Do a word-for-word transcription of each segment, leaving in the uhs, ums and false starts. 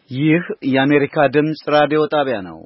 ይህ የአሜሪካ ድምጽ ራዲዮ ጣቢያ ነው።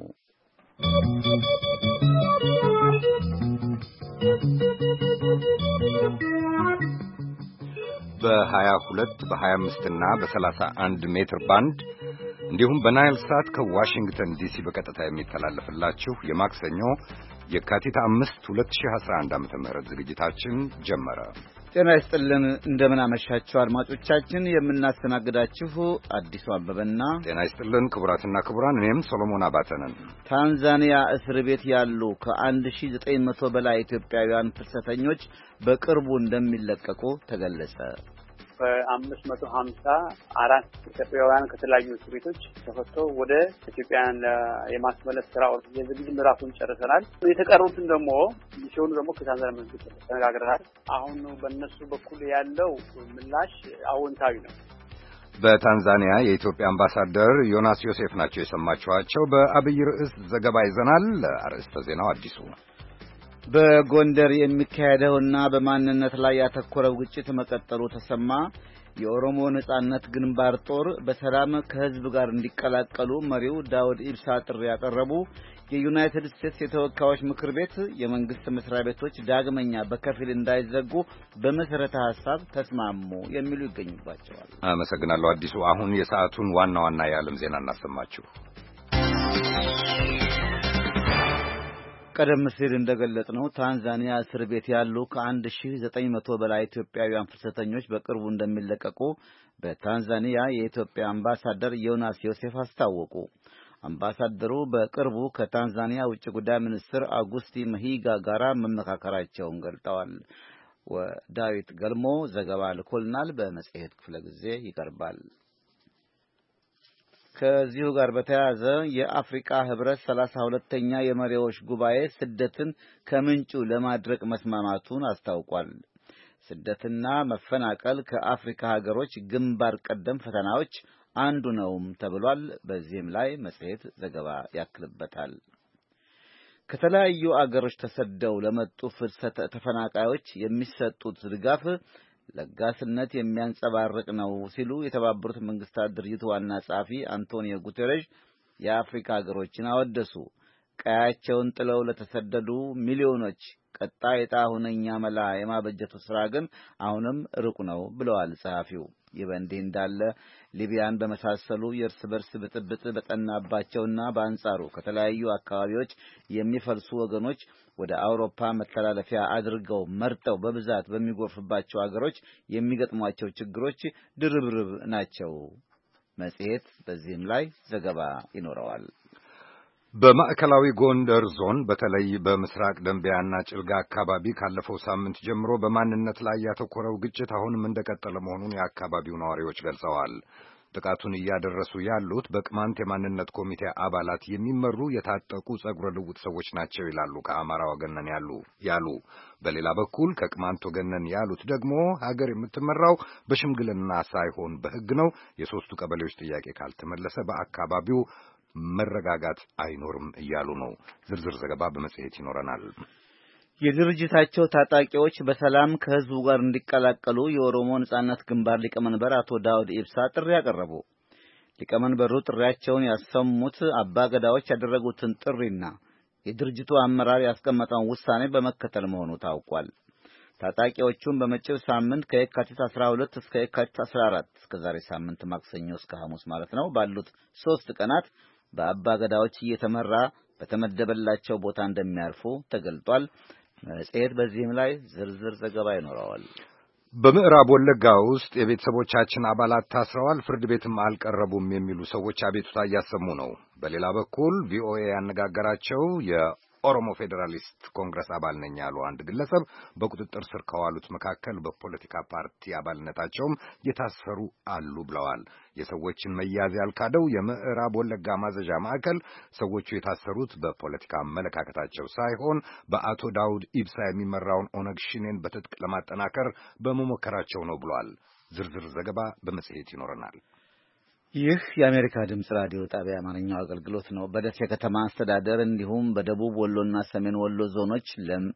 በ22 በ25 እና በ31 ሜትር ባንድ እንዲሁም በናይል ሳት ከዋሽንግተን ዲሲ በቀጥታ የሚተላለፍላችሁ የማክሰኞ የካቲት አምስት ሁለት ሺህ አስራ አንድ ዓመተ ምህረት ዝግጅታችን ጀመረ። ጤና ይስጥልን፣ እንደምን አመሻችሁ አድማጮቻችን። የምናስተናግዳችሁ አዲሱ አበበና ጤና ይስጥልን ክቡራትና ክቡራን፣ እኔም ሶሎሞን አባተ ነን። ታንዛኒያ እስር ቤት ያሉ ከአንድ ሺህ ዘጠኝ መቶ በላይ ኢትዮጵያውያን ፍልሰተኞች በቅርቡ እንደሚለቀቁ ተገለጸ። በአምስት መቶ ሀምሳ አራት ኢትዮጵያውያን ከተለያዩ እስር ቤቶች ተፈተው ወደ ኢትዮጵያን የማስመለስ ስራ የዝግጅት ምዕራፉን ጨርሰናል። የተቀሩትን ደግሞ ሲሆኑ ደግሞ ከታንዛኒያ መንግስት ተነጋግረናል። አሁን በእነሱ በኩል ያለው ምላሽ አዎንታዊ ነው። በታንዛኒያ የኢትዮጵያ አምባሳደር ዮናስ ዮሴፍ ናቸው የሰማችኋቸው። በአብይ ርዕስ ዘገባ ይዘናል። አርዕስተ ዜናው አዲሱ በጎንደር የሚካሄደውና በማንነት ላይ ያተኮረው ግጭት መቀጠሉ ተሰማ። የኦሮሞ ነጻነት ግንባር ጦር በሰላም ከህዝብ ጋር እንዲቀላቀሉ መሪው ዳውድ ኢብሳ ጥሪ ያቀረቡ። የዩናይትድ ስቴትስ የተወካዮች ምክር ቤት የመንግስት መስሪያ ቤቶች ዳግመኛ በከፊል እንዳይዘጉ በመሰረተ ሐሳብ ተስማሙ የሚሉ ይገኙባቸዋል። አመሰግናለሁ አዲሱ። አሁን የሰዓቱን ዋና ዋና የዓለም ዜና እናሰማችሁ። ቀደም ሲል እንደገለጽነው ታንዛኒያ እስር ቤት ያሉ ከአንድ ሺህ ዘጠኝ መቶ በላይ ኢትዮጵያውያን ፍልሰተኞች በቅርቡ እንደሚለቀቁ በታንዛኒያ የኢትዮጵያ አምባሳደር ዮናስ ዮሴፍ አስታወቁ። አምባሳደሩ በቅርቡ ከታንዛኒያ ውጭ ጉዳይ ሚኒስትር አጉስቲ መሂጋ ጋር መመካከራቸውን ገልጠዋል። ዳዊት ገልሞ ዘገባ ልኮልናል። በመጽሔት ክፍለ ጊዜ ይቀርባል። ከዚሁ ጋር በተያያዘ የአፍሪካ ህብረት ሰላሳ ሁለተኛ የመሪዎች ጉባኤ ስደትን ከምንጩ ለማድረቅ መስማማቱን አስታውቋል። ስደትና መፈናቀል ከአፍሪካ ሀገሮች ግንባር ቀደም ፈተናዎች አንዱ ነውም ተብሏል። በዚህም ላይ መጽሔት ዘገባ ያክልበታል። ከተለያዩ አገሮች ተሰደው ለመጡ ፍልሰት ተፈናቃዮች የሚሰጡት ድጋፍ ለጋስነት የሚያንጸባርቅ ነው ሲሉ የተባበሩት መንግስታት ድርጅት ዋና ጸሐፊ አንቶኒዮ ጉተሬሽ የአፍሪካ ሀገሮችን አወደሱ። ቀያቸውን ጥለው ለተሰደዱ ሚሊዮኖች ቀጣይ ዕጣ ሁነኛ መላ የማበጀቱ ስራ ግን አሁንም ሩቅ ነው ብለዋል ጸሐፊው። ይህ በእንዲህ እንዳለ ሊቢያን በመሳሰሉ የእርስ በርስ ብጥብጥ በጠናባቸውና በአንጻሩ ከተለያዩ አካባቢዎች የሚፈልሱ ወገኖች ወደ አውሮፓ መተላለፊያ አድርገው መርጠው በብዛት በሚጎርፍባቸው አገሮች የሚገጥሟቸው ችግሮች ድርብርብ ናቸው። መጽሔት በዚህም ላይ ዘገባ ይኖረዋል። በማዕከላዊ ጎንደር ዞን በተለይ በምስራቅ ደንቢያና ጭልጋ አካባቢ ካለፈው ሳምንት ጀምሮ በማንነት ላይ ያተኮረው ግጭት አሁንም እንደቀጠለ መሆኑን የአካባቢው ነዋሪዎች ገልጸዋል። ጥቃቱን እያደረሱ ያሉት በቅማንት የማንነት ኮሚቴ አባላት የሚመሩ የታጠቁ ጸጉረ ልውጥ ሰዎች ናቸው ይላሉ ከአማራ ወገነን ያሉ ያሉ። በሌላ በኩል ከቅማንት ወገነን ያሉት ደግሞ ሀገር የምትመራው በሽምግልና ሳይሆን በሕግ ነው። የሶስቱ ቀበሌዎች ጥያቄ ካልተመለሰ በአካባቢው መረጋጋት አይኖርም እያሉ ነው። ዝርዝር ዘገባ በመጽሔት ይኖረናል። የድርጅታቸው ታጣቂዎች በሰላም ከህዝቡ ጋር እንዲቀላቀሉ የኦሮሞ ነጻነት ግንባር ሊቀመንበር አቶ ዳውድ ኢብሳ ጥሪ ያቀረቡ። ሊቀመንበሩ ጥሪያቸውን ያሰሙት አባገዳዎች ያደረጉትን ጥሪና የድርጅቱ አመራር ያስቀመጠውን ውሳኔ በመከተል መሆኑ ታውቋል። ታጣቂዎቹም በመጪው ሳምንት ከየካቲት አስራ ሁለት እስከ የካቲት አስራ አራት እስከ ዛሬ ሳምንት ማክሰኞ እስከ ሐሙስ ማለት ነው ባሉት ሶስት ቀናት በአባገዳዎች እየተመራ በተመደበላቸው ቦታ እንደሚያርፉ ተገልጧል። መጽሔት በዚህም ላይ ዝርዝር ዘገባ ይኖረዋል። በምዕራብ ወለጋ ውስጥ የቤተሰቦቻችን አባላት ታስረዋል፣ ፍርድ ቤትም አልቀረቡም የሚሉ ሰዎች አቤቱታ እያሰሙ ነው። በሌላ በኩል ቪኦኤ ያነጋገራቸው የኦሮሞ ፌዴራሊስት ኮንግረስ አባል ነኝ ያሉ አንድ ግለሰብ በቁጥጥር ስር ከዋሉት መካከል በፖለቲካ ፓርቲ አባልነታቸውም የታሰሩ አሉ ብለዋል። የሰዎችን መያዝ ያልካደው የምዕራብ ወለጋ ማዘዣ ማዕከል ሰዎቹ የታሰሩት በፖለቲካ አመለካከታቸው ሳይሆን በአቶ ዳውድ ኢብሳ የሚመራውን ኦነግ ሽኔን በትጥቅ ለማጠናከር በመሞከራቸው ነው ብሏል። ዝርዝር ዘገባ በመጽሔት ይኖረናል። ይህ የአሜሪካ ድምጽ ራዲዮ ጣቢያ አማርኛው አገልግሎት ነው። በደሴ ከተማ አስተዳደር እንዲሁም በደቡብ ወሎና ሰሜን ወሎ ዞኖች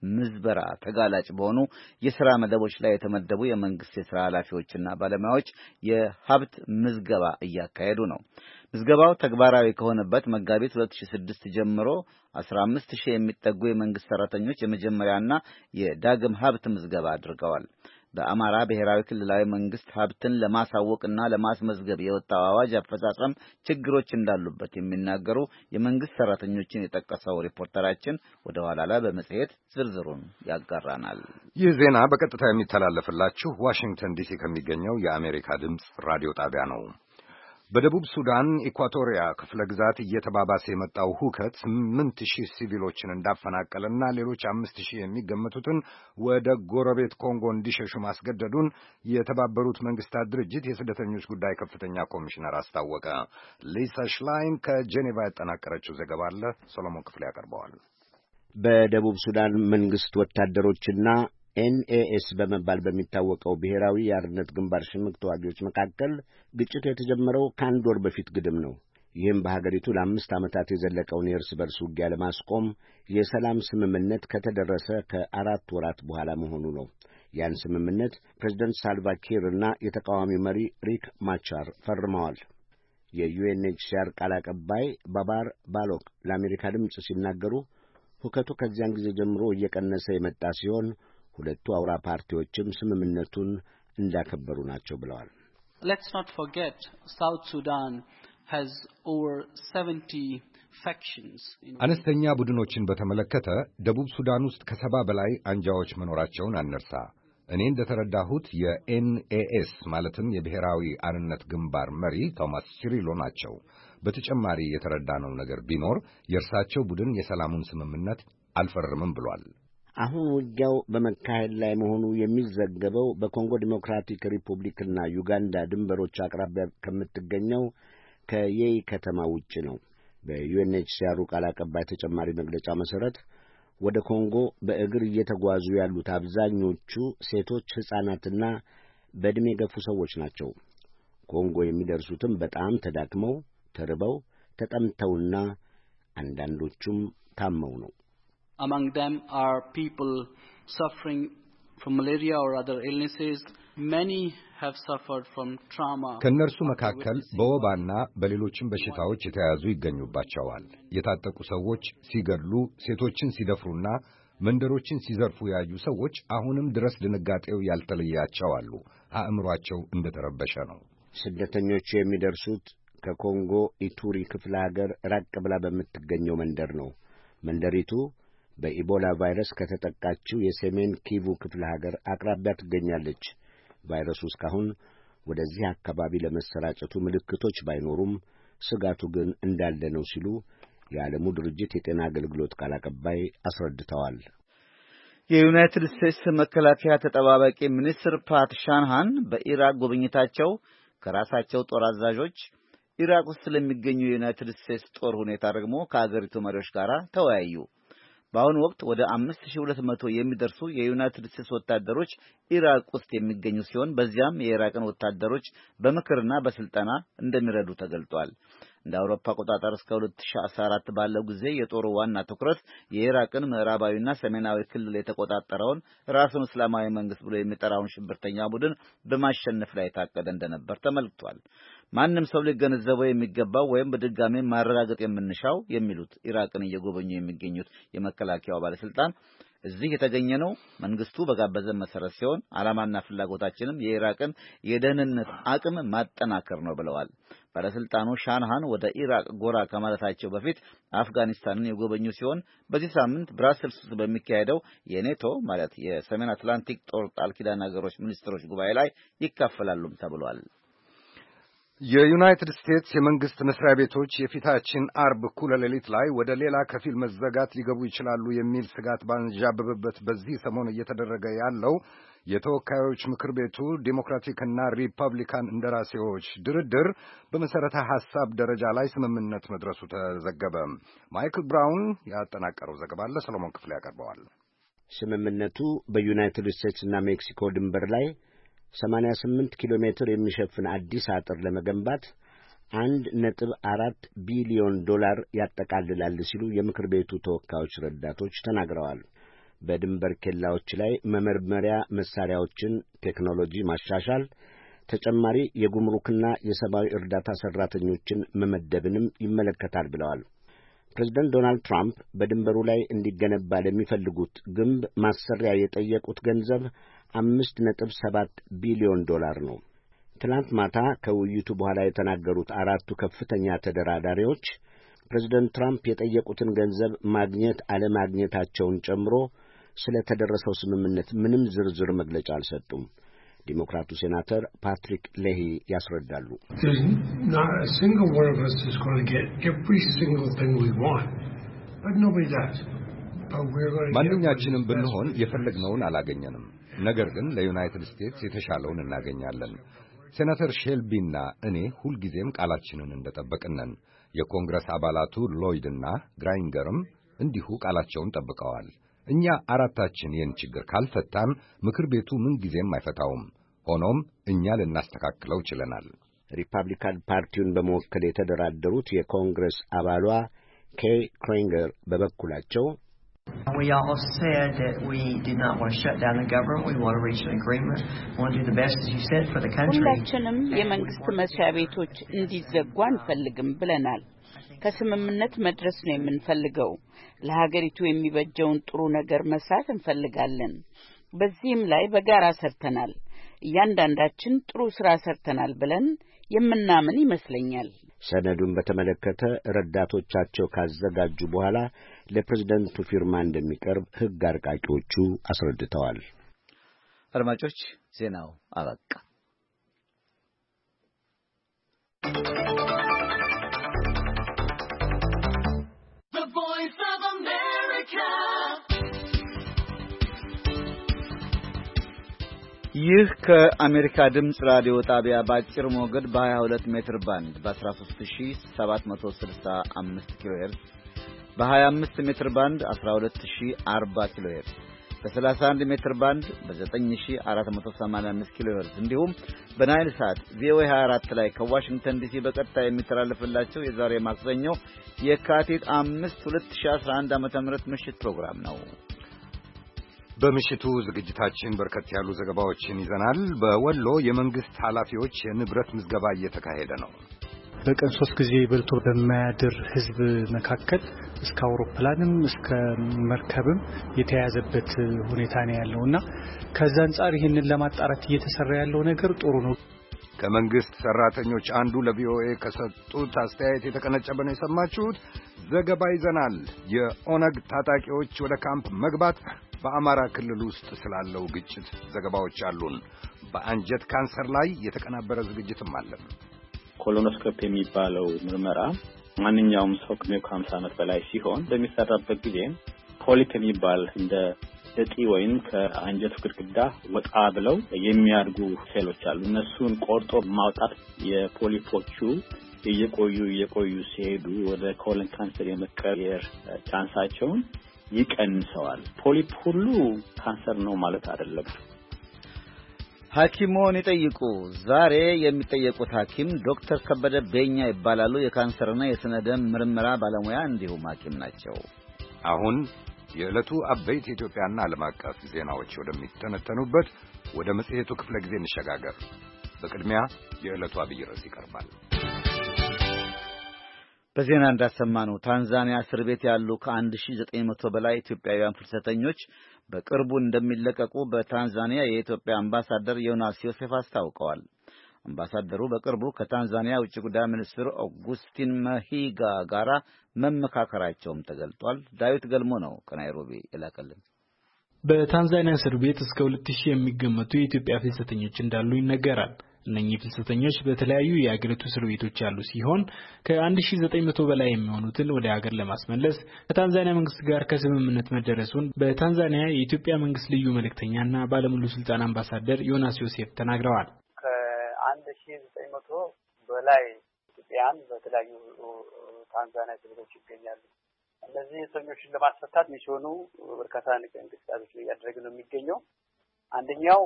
ምዝበራ ተጋላጭ በሆኑ የሥራ መደቦች ላይ የተመደቡ የመንግስት የሥራ ኃላፊዎችና ባለሙያዎች የሀብት ምዝገባ እያካሄዱ ነው። ምዝገባው ተግባራዊ ከሆነበት መጋቢት ሁለት ሺህ ስድስት ጀምሮ አስራ አምስት ሺህ የሚጠጉ የመንግስት ሰራተኞች የመጀመሪያና የዳግም ሀብት ምዝገባ አድርገዋል። በአማራ ብሔራዊ ክልላዊ መንግስት ሀብትን ለማሳወቅና ለማስመዝገብ የወጣው አዋጅ አፈጻጸም ችግሮች እንዳሉበት የሚናገሩ የመንግስት ሰራተኞችን የጠቀሰው ሪፖርተራችን ወደ ኋላ ላይ በመጽሔት ዝርዝሩን ያጋራናል። ይህ ዜና በቀጥታ የሚተላለፍላችሁ ዋሽንግተን ዲሲ ከሚገኘው የአሜሪካ ድምፅ ራዲዮ ጣቢያ ነው። በደቡብ ሱዳን ኢኳቶሪያ ክፍለ ግዛት እየተባባሰ የመጣው ሁከት ስምንት ሺህ ሲቪሎችን እንዳፈናቀለና ሌሎች አምስት ሺህ የሚገመቱትን ወደ ጎረቤት ኮንጎ እንዲሸሹ ማስገደዱን የተባበሩት መንግስታት ድርጅት የስደተኞች ጉዳይ ከፍተኛ ኮሚሽነር አስታወቀ። ሊሳ ሽላይን ከጄኔቫ ያጠናቀረችው ዘገባ አለ፣ ሰሎሞን ክፍሌ ያቀርበዋል። በደቡብ ሱዳን መንግስት ወታደሮችና ኤንኤኤስ በመባል በሚታወቀው ብሔራዊ የአርነት ግንባር ሽምቅ ተዋጊዎች መካከል ግጭቱ የተጀመረው ከአንድ ወር በፊት ግድም ነው። ይህም በሀገሪቱ ለአምስት ዓመታት የዘለቀውን የእርስ በርስ ውጊያ ለማስቆም የሰላም ስምምነት ከተደረሰ ከአራት ወራት በኋላ መሆኑ ነው። ያን ስምምነት ፕሬዝደንት ሳልቫ ኪር እና የተቃዋሚው መሪ ሪክ ማቻር ፈርመዋል። የዩኤንኤችሲአር ቃል አቀባይ ባባር ባሎክ ለአሜሪካ ድምፅ ሲናገሩ ሁከቱ ከዚያን ጊዜ ጀምሮ እየቀነሰ የመጣ ሲሆን ሁለቱ አውራ ፓርቲዎችም ስምምነቱን እንዳከበሩ ናቸው ብለዋል። Let's not forget South Sudan has over seventy factions. አነስተኛ ቡድኖችን በተመለከተ ደቡብ ሱዳን ውስጥ ከሰባ በላይ አንጃዎች መኖራቸውን አንርሳ። እኔ እንደተረዳሁት የኤንኤኤስ ማለትም የብሔራዊ አርነት ግንባር መሪ ቶማስ ሲሪሎ ናቸው። በተጨማሪ የተረዳነው ነገር ቢኖር የእርሳቸው ቡድን የሰላሙን ስምምነት አልፈርምም ብሏል። አሁን ውጊያው በመካሄድ ላይ መሆኑ የሚዘገበው በኮንጎ ዲሞክራቲክ ሪፑብሊክና ዩጋንዳ ድንበሮች አቅራቢያ ከምትገኘው ከየይ ከተማ ውጭ ነው። በዩኤንኤችሲአር ቃል አቀባይ ተጨማሪ መግለጫ መሠረት ወደ ኮንጎ በእግር እየተጓዙ ያሉት አብዛኞቹ ሴቶች፣ ሕፃናትና በዕድሜ የገፉ ሰዎች ናቸው። ኮንጎ የሚደርሱትም በጣም ተዳክመው፣ ተርበው፣ ተጠምተውና አንዳንዶቹም ታመው ነው። Among them are people suffering from malaria or other illnesses. Many have suffered from trauma. ከእነርሱ መካከል በወባና በሌሎችም በሽታዎች የተያዙ ይገኙባቸዋል። የታጠቁ ሰዎች ሲገድሉ፣ ሴቶችን ሲደፍሩና መንደሮችን ሲዘርፉ ያዩ ሰዎች አሁንም ድረስ ድንጋጤው ያልተለያቸው አሉ። አእምሯቸው እንደተረበሸ ነው። ስደተኞቹ የሚደርሱት ከኮንጎ ኢቱሪ ክፍለ ሀገር ራቅ ብላ በምትገኘው መንደር ነው። መንደሪቱ በኢቦላ ቫይረስ ከተጠቃችው የሰሜን ኪቩ ክፍለ ሀገር አቅራቢያ ትገኛለች። ቫይረሱ እስካሁን ወደዚህ አካባቢ ለመሰራጨቱ ምልክቶች ባይኖሩም ስጋቱ ግን እንዳለ ነው ሲሉ የዓለሙ ድርጅት የጤና አገልግሎት ቃል አቀባይ አስረድተዋል። የዩናይትድ ስቴትስ መከላከያ ተጠባባቂ ሚኒስትር ፓት ሻንሃን በኢራቅ ጉብኝታቸው ከራሳቸው ጦር አዛዦች፣ ኢራቅ ውስጥ ስለሚገኙ የዩናይትድ ስቴትስ ጦር ሁኔታ ደግሞ ከአገሪቱ መሪዎች ጋር ተወያዩ። በአሁኑ ወቅት ወደ አምስት ሺህ ሁለት መቶ የሚደርሱ የዩናይትድ ስቴትስ ወታደሮች ኢራቅ ውስጥ የሚገኙ ሲሆን በዚያም የኢራቅን ወታደሮች በምክርና በስልጠና እንደሚረዱ ተገልጧል። እንደ አውሮፓ አቆጣጠር እስከ ሁለት ሺህ አስራ አራት ባለው ጊዜ የጦሩ ዋና ትኩረት የኢራቅን ምዕራባዊና ሰሜናዊ ክልል የተቆጣጠረውን ራሱን እስላማዊ መንግስት ብሎ የሚጠራውን ሽብርተኛ ቡድን በማሸነፍ ላይ የታቀደ እንደነበር ተመልክቷል። ማንም ሰው ሊገነዘበው የሚገባው ወይም በድጋሚ ማረጋገጥ የምንሻው የሚሉት ኢራቅን እየጎበኙ የሚገኙት የመከላከያው ባለስልጣን እዚህ የተገኘነው መንግስቱ በጋበዘን መሰረት ሲሆን ዓላማና ፍላጎታችንም የኢራቅን የደህንነት አቅም ማጠናከር ነው ብለዋል። ባለስልጣኑ ሻንሃን ወደ ኢራቅ ጎራ ከማለታቸው በፊት አፍጋኒስታንን የጎበኙ ሲሆን በዚህ ሳምንት ብራስልስ ውስጥ በሚካሄደው የኔቶ ማለት የሰሜን አትላንቲክ ጦር ቃል ኪዳን ሀገሮች ሚኒስትሮች ጉባኤ ላይ ይካፈላሉም ተብሏል። የዩናይትድ ስቴትስ የመንግስት መስሪያ ቤቶች የፊታችን አርብ እኩለ ሌሊት ላይ ወደ ሌላ ከፊል መዘጋት ሊገቡ ይችላሉ የሚል ስጋት ባንዣበበበት በዚህ ሰሞን እየተደረገ ያለው የተወካዮች ምክር ቤቱ ዴሞክራቲክና ሪፐብሊካን እንደራሴዎች ድርድር በመሰረተ ሐሳብ ደረጃ ላይ ስምምነት መድረሱ ተዘገበ። ማይክል ብራውን ያጠናቀረው ዘገባ አለ፣ ሰሎሞን ክፍሌ ያቀርበዋል። ስምምነቱ በዩናይትድ ስቴትስና ሜክሲኮ ድንበር ላይ ሰማንያ ስምንት ኪሎ ሜትር የሚሸፍን አዲስ አጥር ለመገንባት አንድ ነጥብ አራት ቢሊዮን ዶላር ያጠቃልላል ሲሉ የምክር ቤቱ ተወካዮች ረዳቶች ተናግረዋል። በድንበር ኬላዎች ላይ መመርመሪያ መሳሪያዎችን ቴክኖሎጂ ማሻሻል፣ ተጨማሪ የጉምሩክና የሰብአዊ እርዳታ ሠራተኞችን መመደብንም ይመለከታል ብለዋል። ፕሬዝደንት ዶናልድ ትራምፕ በድንበሩ ላይ እንዲገነባ ለሚፈልጉት ግንብ ማሰሪያ የጠየቁት ገንዘብ አምስት ነጥብ ሰባት ቢሊዮን ዶላር ነው። ትናንት ማታ ከውይይቱ በኋላ የተናገሩት አራቱ ከፍተኛ ተደራዳሪዎች ፕሬዝደንት ትራምፕ የጠየቁትን ገንዘብ ማግኘት አለማግኘታቸውን ጨምሮ ስለ ተደረሰው ስምምነት ምንም ዝርዝር መግለጫ አልሰጡም። ዲሞክራቱ ሴናተር ፓትሪክ ሌሂ ያስረዳሉ። ማንኛችንም ብንሆን የፈለግነውን አላገኘንም። ነገር ግን ለዩናይትድ ስቴትስ የተሻለውን እናገኛለን። ሴናተር ሼልቢና እኔ ሁልጊዜም ቃላችንን እንደጠበቅን ነን። የኮንግረስ አባላቱ ሎይድና ግራይንገርም እንዲሁ ቃላቸውን ጠብቀዋል። እኛ አራታችን ይህን ችግር ካልፈታን ምክር ቤቱ ምንጊዜም አይፈታውም። ሆኖም እኛ ልናስተካክለው ችለናል። ሪፐብሊካን ፓርቲውን በመወከል የተደራደሩት የኮንግረስ አባሏ ኬይ ክሬንገር በበኩላቸው We all said that we did not want to shut down the government. We want to reach an agreement. We want to do the best, as you said, for the country. ሁላችንም የመንግስት መስሪያ ቤቶች እንዲዘጉ አንፈልግም ብለናል። ከስምምነት መድረስ ነው የምንፈልገው። ለሀገሪቱ የሚበጀውን ጥሩ ነገር መስራት እንፈልጋለን። በዚህም ላይ በጋራ ሰርተናል። እያንዳንዳችን ጥሩ ስራ ሰርተናል ብለን የምናምን ይመስለኛል። ሰነዱን በተመለከተ ረዳቶቻቸው ካዘጋጁ በኋላ ለፕሬዝደንቱ ፊርማ እንደሚቀርብ ሕግ አርቃቂዎቹ አስረድተዋል። አድማጮች፣ ዜናው አበቃ። The Voice of America. ይህ ከአሜሪካ ድምፅ ራዲዮ ጣቢያ በአጭር ሞገድ በ22 ሜትር ባንድ በ13665 ኪሎ ሄርዝ በ25 ሜትር ባንድ አስራ ሁለት ሺህ አርባ ኪሎ ሄርዝ በ31 ሜትር ባንድ በ9485 ኪሎ ሄርዝ እንዲሁም በናይል ሳት ቪኦኤ ሃያ አራት ላይ ከዋሽንግተን ዲሲ በቀጥታ የሚተላለፍላችሁ የዛሬ ማክሰኞ የካቲት አምስት ሁለት ሺህ አስራ አንድ ዓመተ ምህረት ምሽት ፕሮግራም ነው። በምሽቱ ዝግጅታችን በርከት ያሉ ዘገባዎችን ይዘናል። በወሎ የመንግስት ኃላፊዎች የንብረት ምዝገባ እየተካሄደ ነው። በቀን ሶስት ጊዜ በልቶ በማያድር ህዝብ መካከል እስከ አውሮፕላንም እስከ መርከብም የተያዘበት ሁኔታ ነው ያለውና ከዛ አንፃር ይህንን ለማጣራት እየተሰራ ያለው ነገር ጥሩ ነው። ከመንግስት ሰራተኞች አንዱ ለቪኦኤ ከሰጡት አስተያየት የተቀነጨበ ነው የሰማችሁት። ዘገባ ይዘናል። የኦነግ ታጣቂዎች ወደ ካምፕ መግባት በአማራ ክልል ውስጥ ስላለው ግጭት ዘገባዎች አሉን። በአንጀት ካንሰር ላይ የተቀናበረ ዝግጅትም አለን። ኮሎኖስኮፒ የሚባለው ምርመራ ማንኛውም ሰው ከሃምሳ ዓመት በላይ ሲሆን በሚሰራበት ጊዜ ፖሊፕ የሚባል እንደ እጢ ወይም ከአንጀት ግድግዳ ወጣ ብለው የሚያድጉ ሴሎች አሉ። እነሱን ቆርጦ ማውጣት የፖሊፖቹ እየቆዩ እየቆዩ ሲሄዱ ወደ ኮሎን ካንሰር የመቀየር ቻንሳቸውን ይቀንሰዋል። ፖሊፕ ሁሉ ካንሰር ነው ማለት አይደለም። ሐኪሞን ይጠይቁ። ዛሬ የሚጠየቁት ሐኪም ዶክተር ከበደ ቤኛ ይባላሉ። የካንሰርና የስነ ደም ምርመራ ባለሙያ እንዲሁም ሐኪም ናቸው። አሁን የዕለቱ አበይት የኢትዮጵያና ዓለም አቀፍ ዜናዎች ወደሚተነተኑበት ወደ መጽሔቱ ክፍለ ጊዜ እንሸጋገር። በቅድሚያ የዕለቱ አብይ ርዕስ ይቀርባል። በዜና እንዳሰማነው ታንዛኒያ እስር ቤት ያሉ ከአንድ ሺህ ዘጠኝ መቶ በላይ ኢትዮጵያውያን ፍልሰተኞች በቅርቡ እንደሚለቀቁ በታንዛኒያ የኢትዮጵያ አምባሳደር ዮናስ ዮሴፍ አስታውቀዋል። አምባሳደሩ በቅርቡ ከታንዛኒያ ውጭ ጉዳይ ሚኒስትር ኦጉስቲን መሂጋ ጋራ መመካከራቸውም ተገልጧል። ዳዊት ገልሞ ነው ከናይሮቢ የላከልን። በታንዛኒያ እስር ቤት እስከ ሁለት ሺህ የሚገመቱ የኢትዮጵያ ፍልሰተኞች እንዳሉ ይነገራል። እነኚህ ፍልሰተኞች በተለያዩ የአገሪቱ እስር ቤቶች ያሉ ሲሆን ከአንድ ሺህ ዘጠኝ መቶ በላይ የሚሆኑትን ወደ ሀገር ለማስመለስ ከታንዛኒያ መንግስት ጋር ከስምምነት መደረሱን በታንዛኒያ የኢትዮጵያ መንግስት ልዩ መልእክተኛና ባለሙሉ ስልጣን አምባሳደር ዮናስ ዮሴፍ ተናግረዋል። ከአንድ ሺህ ዘጠኝ መቶ በላይ ኢትዮጵያውያን በተለያዩ ታንዛኒያ እስር ቤቶች ይገኛሉ። እነዚህ እስረኞችን ለማስፈታት ሚሽኑ በርካታ እንቅስቃሴዎች እያደረገ ነው የሚገኘው። አንደኛው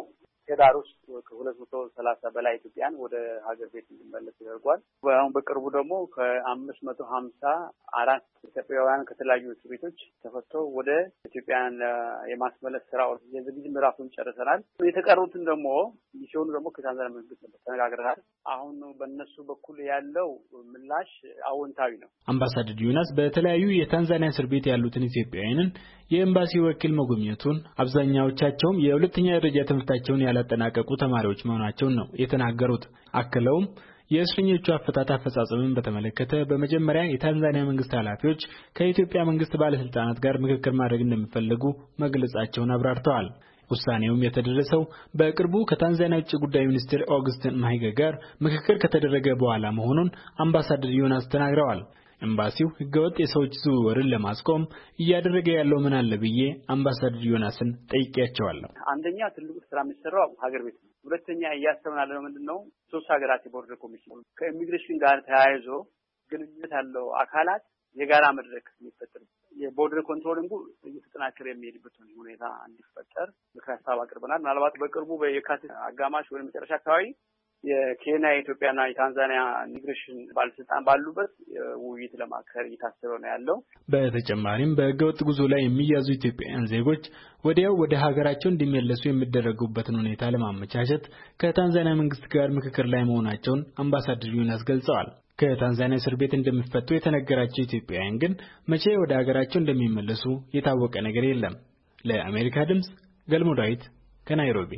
ሄዳር ውስጥ ከሁለት መቶ ሰላሳ በላይ ኢትዮጵያን ወደ ሀገር ቤት እንዲመለሱ ተደርጓል። አሁን በቅርቡ ደግሞ ከአምስት መቶ ሀምሳ አራት ኢትዮጵያውያን ከተለያዩ እስር ቤቶች ተፈተው ወደ ኢትዮጵያን የማስመለስ ስራው የዝግጅት ምዕራፉን ጨርሰናል። የተቀሩትን ደግሞ ሲሆኑ ደግሞ ከታንዛኒያ መንግስት ተነጋግረናል። አሁን በእነሱ በኩል ያለው ምላሽ አዎንታዊ ነው። አምባሳደር ዮናስ በተለያዩ የታንዛኒያ እስር ቤት ያሉትን ኢትዮጵያውያንን የኤምባሲ ወኪል መጎብኘቱን አብዛኛዎቻቸውም የሁለተኛ ደረጃ ትምህርታቸውን ያላጠናቀቁ ተማሪዎች መሆናቸውን ነው የተናገሩት። አክለውም የእስረኞቹ አፈታት አፈጻጸምን በተመለከተ በመጀመሪያ የታንዛኒያ መንግስት ኃላፊዎች ከኢትዮጵያ መንግስት ባለስልጣናት ጋር ምክክር ማድረግ እንደሚፈልጉ መግለጻቸውን አብራርተዋል። ውሳኔውም የተደረሰው በቅርቡ ከታንዛኒያ ውጭ ጉዳይ ሚኒስትር ኦግስቲን ማሂጋ ጋር ምክክር ከተደረገ በኋላ መሆኑን አምባሳደር ዮናስ ተናግረዋል። ኤምባሲው ህገወጥ የሰዎች ዝውውርን ለማስቆም እያደረገ ያለው ምን አለ ብዬ አምባሳደር ዮናስን ጠይቄያቸዋለሁ። አንደኛ ትልቁ ስራ የሚሰራው ሀገር ቤት ነው። ሁለተኛ እያሰብን ያለው ምንድነው ሶስት ሀገራት የቦርደር ኮሚሽን ከኢሚግሬሽን ጋር ተያይዞ ግንኙነት ያለው አካላት የጋራ መድረክ የሚፈጠር የቦርደር ኮንትሮሊንጉ እየተጠናከረ የሚሄድበት ሁኔታ እንዲፈጠር ምክር ሀሳብ አቅርበናል። ምናልባት በቅርቡ በየካቲት አጋማሽ ወይም መጨረሻ አካባቢ የኬንያ የኢትዮጵያና የታንዛኒያ ኢሚግሬሽን ባለስልጣን ባሉበት ውይይት ለማካሄድ እየታሰበ ነው ያለው። በተጨማሪም በህገወጥ ጉዞ ላይ የሚያዙ ኢትዮጵያውያን ዜጎች ወዲያው ወደ ሀገራቸው እንዲመለሱ የሚደረጉበትን ሁኔታ ለማመቻቸት ከታንዛኒያ መንግስት ጋር ምክክር ላይ መሆናቸውን አምባሳደር ዮናስ ገልጸዋል። ከታንዛኒያ እስር ቤት እንደሚፈቱ የተነገራቸው ኢትዮጵያውያን ግን መቼ ወደ ሀገራቸው እንደሚመለሱ የታወቀ ነገር የለም። ለአሜሪካ ድምጽ ገልሞ ዳዊት ከናይሮቢ።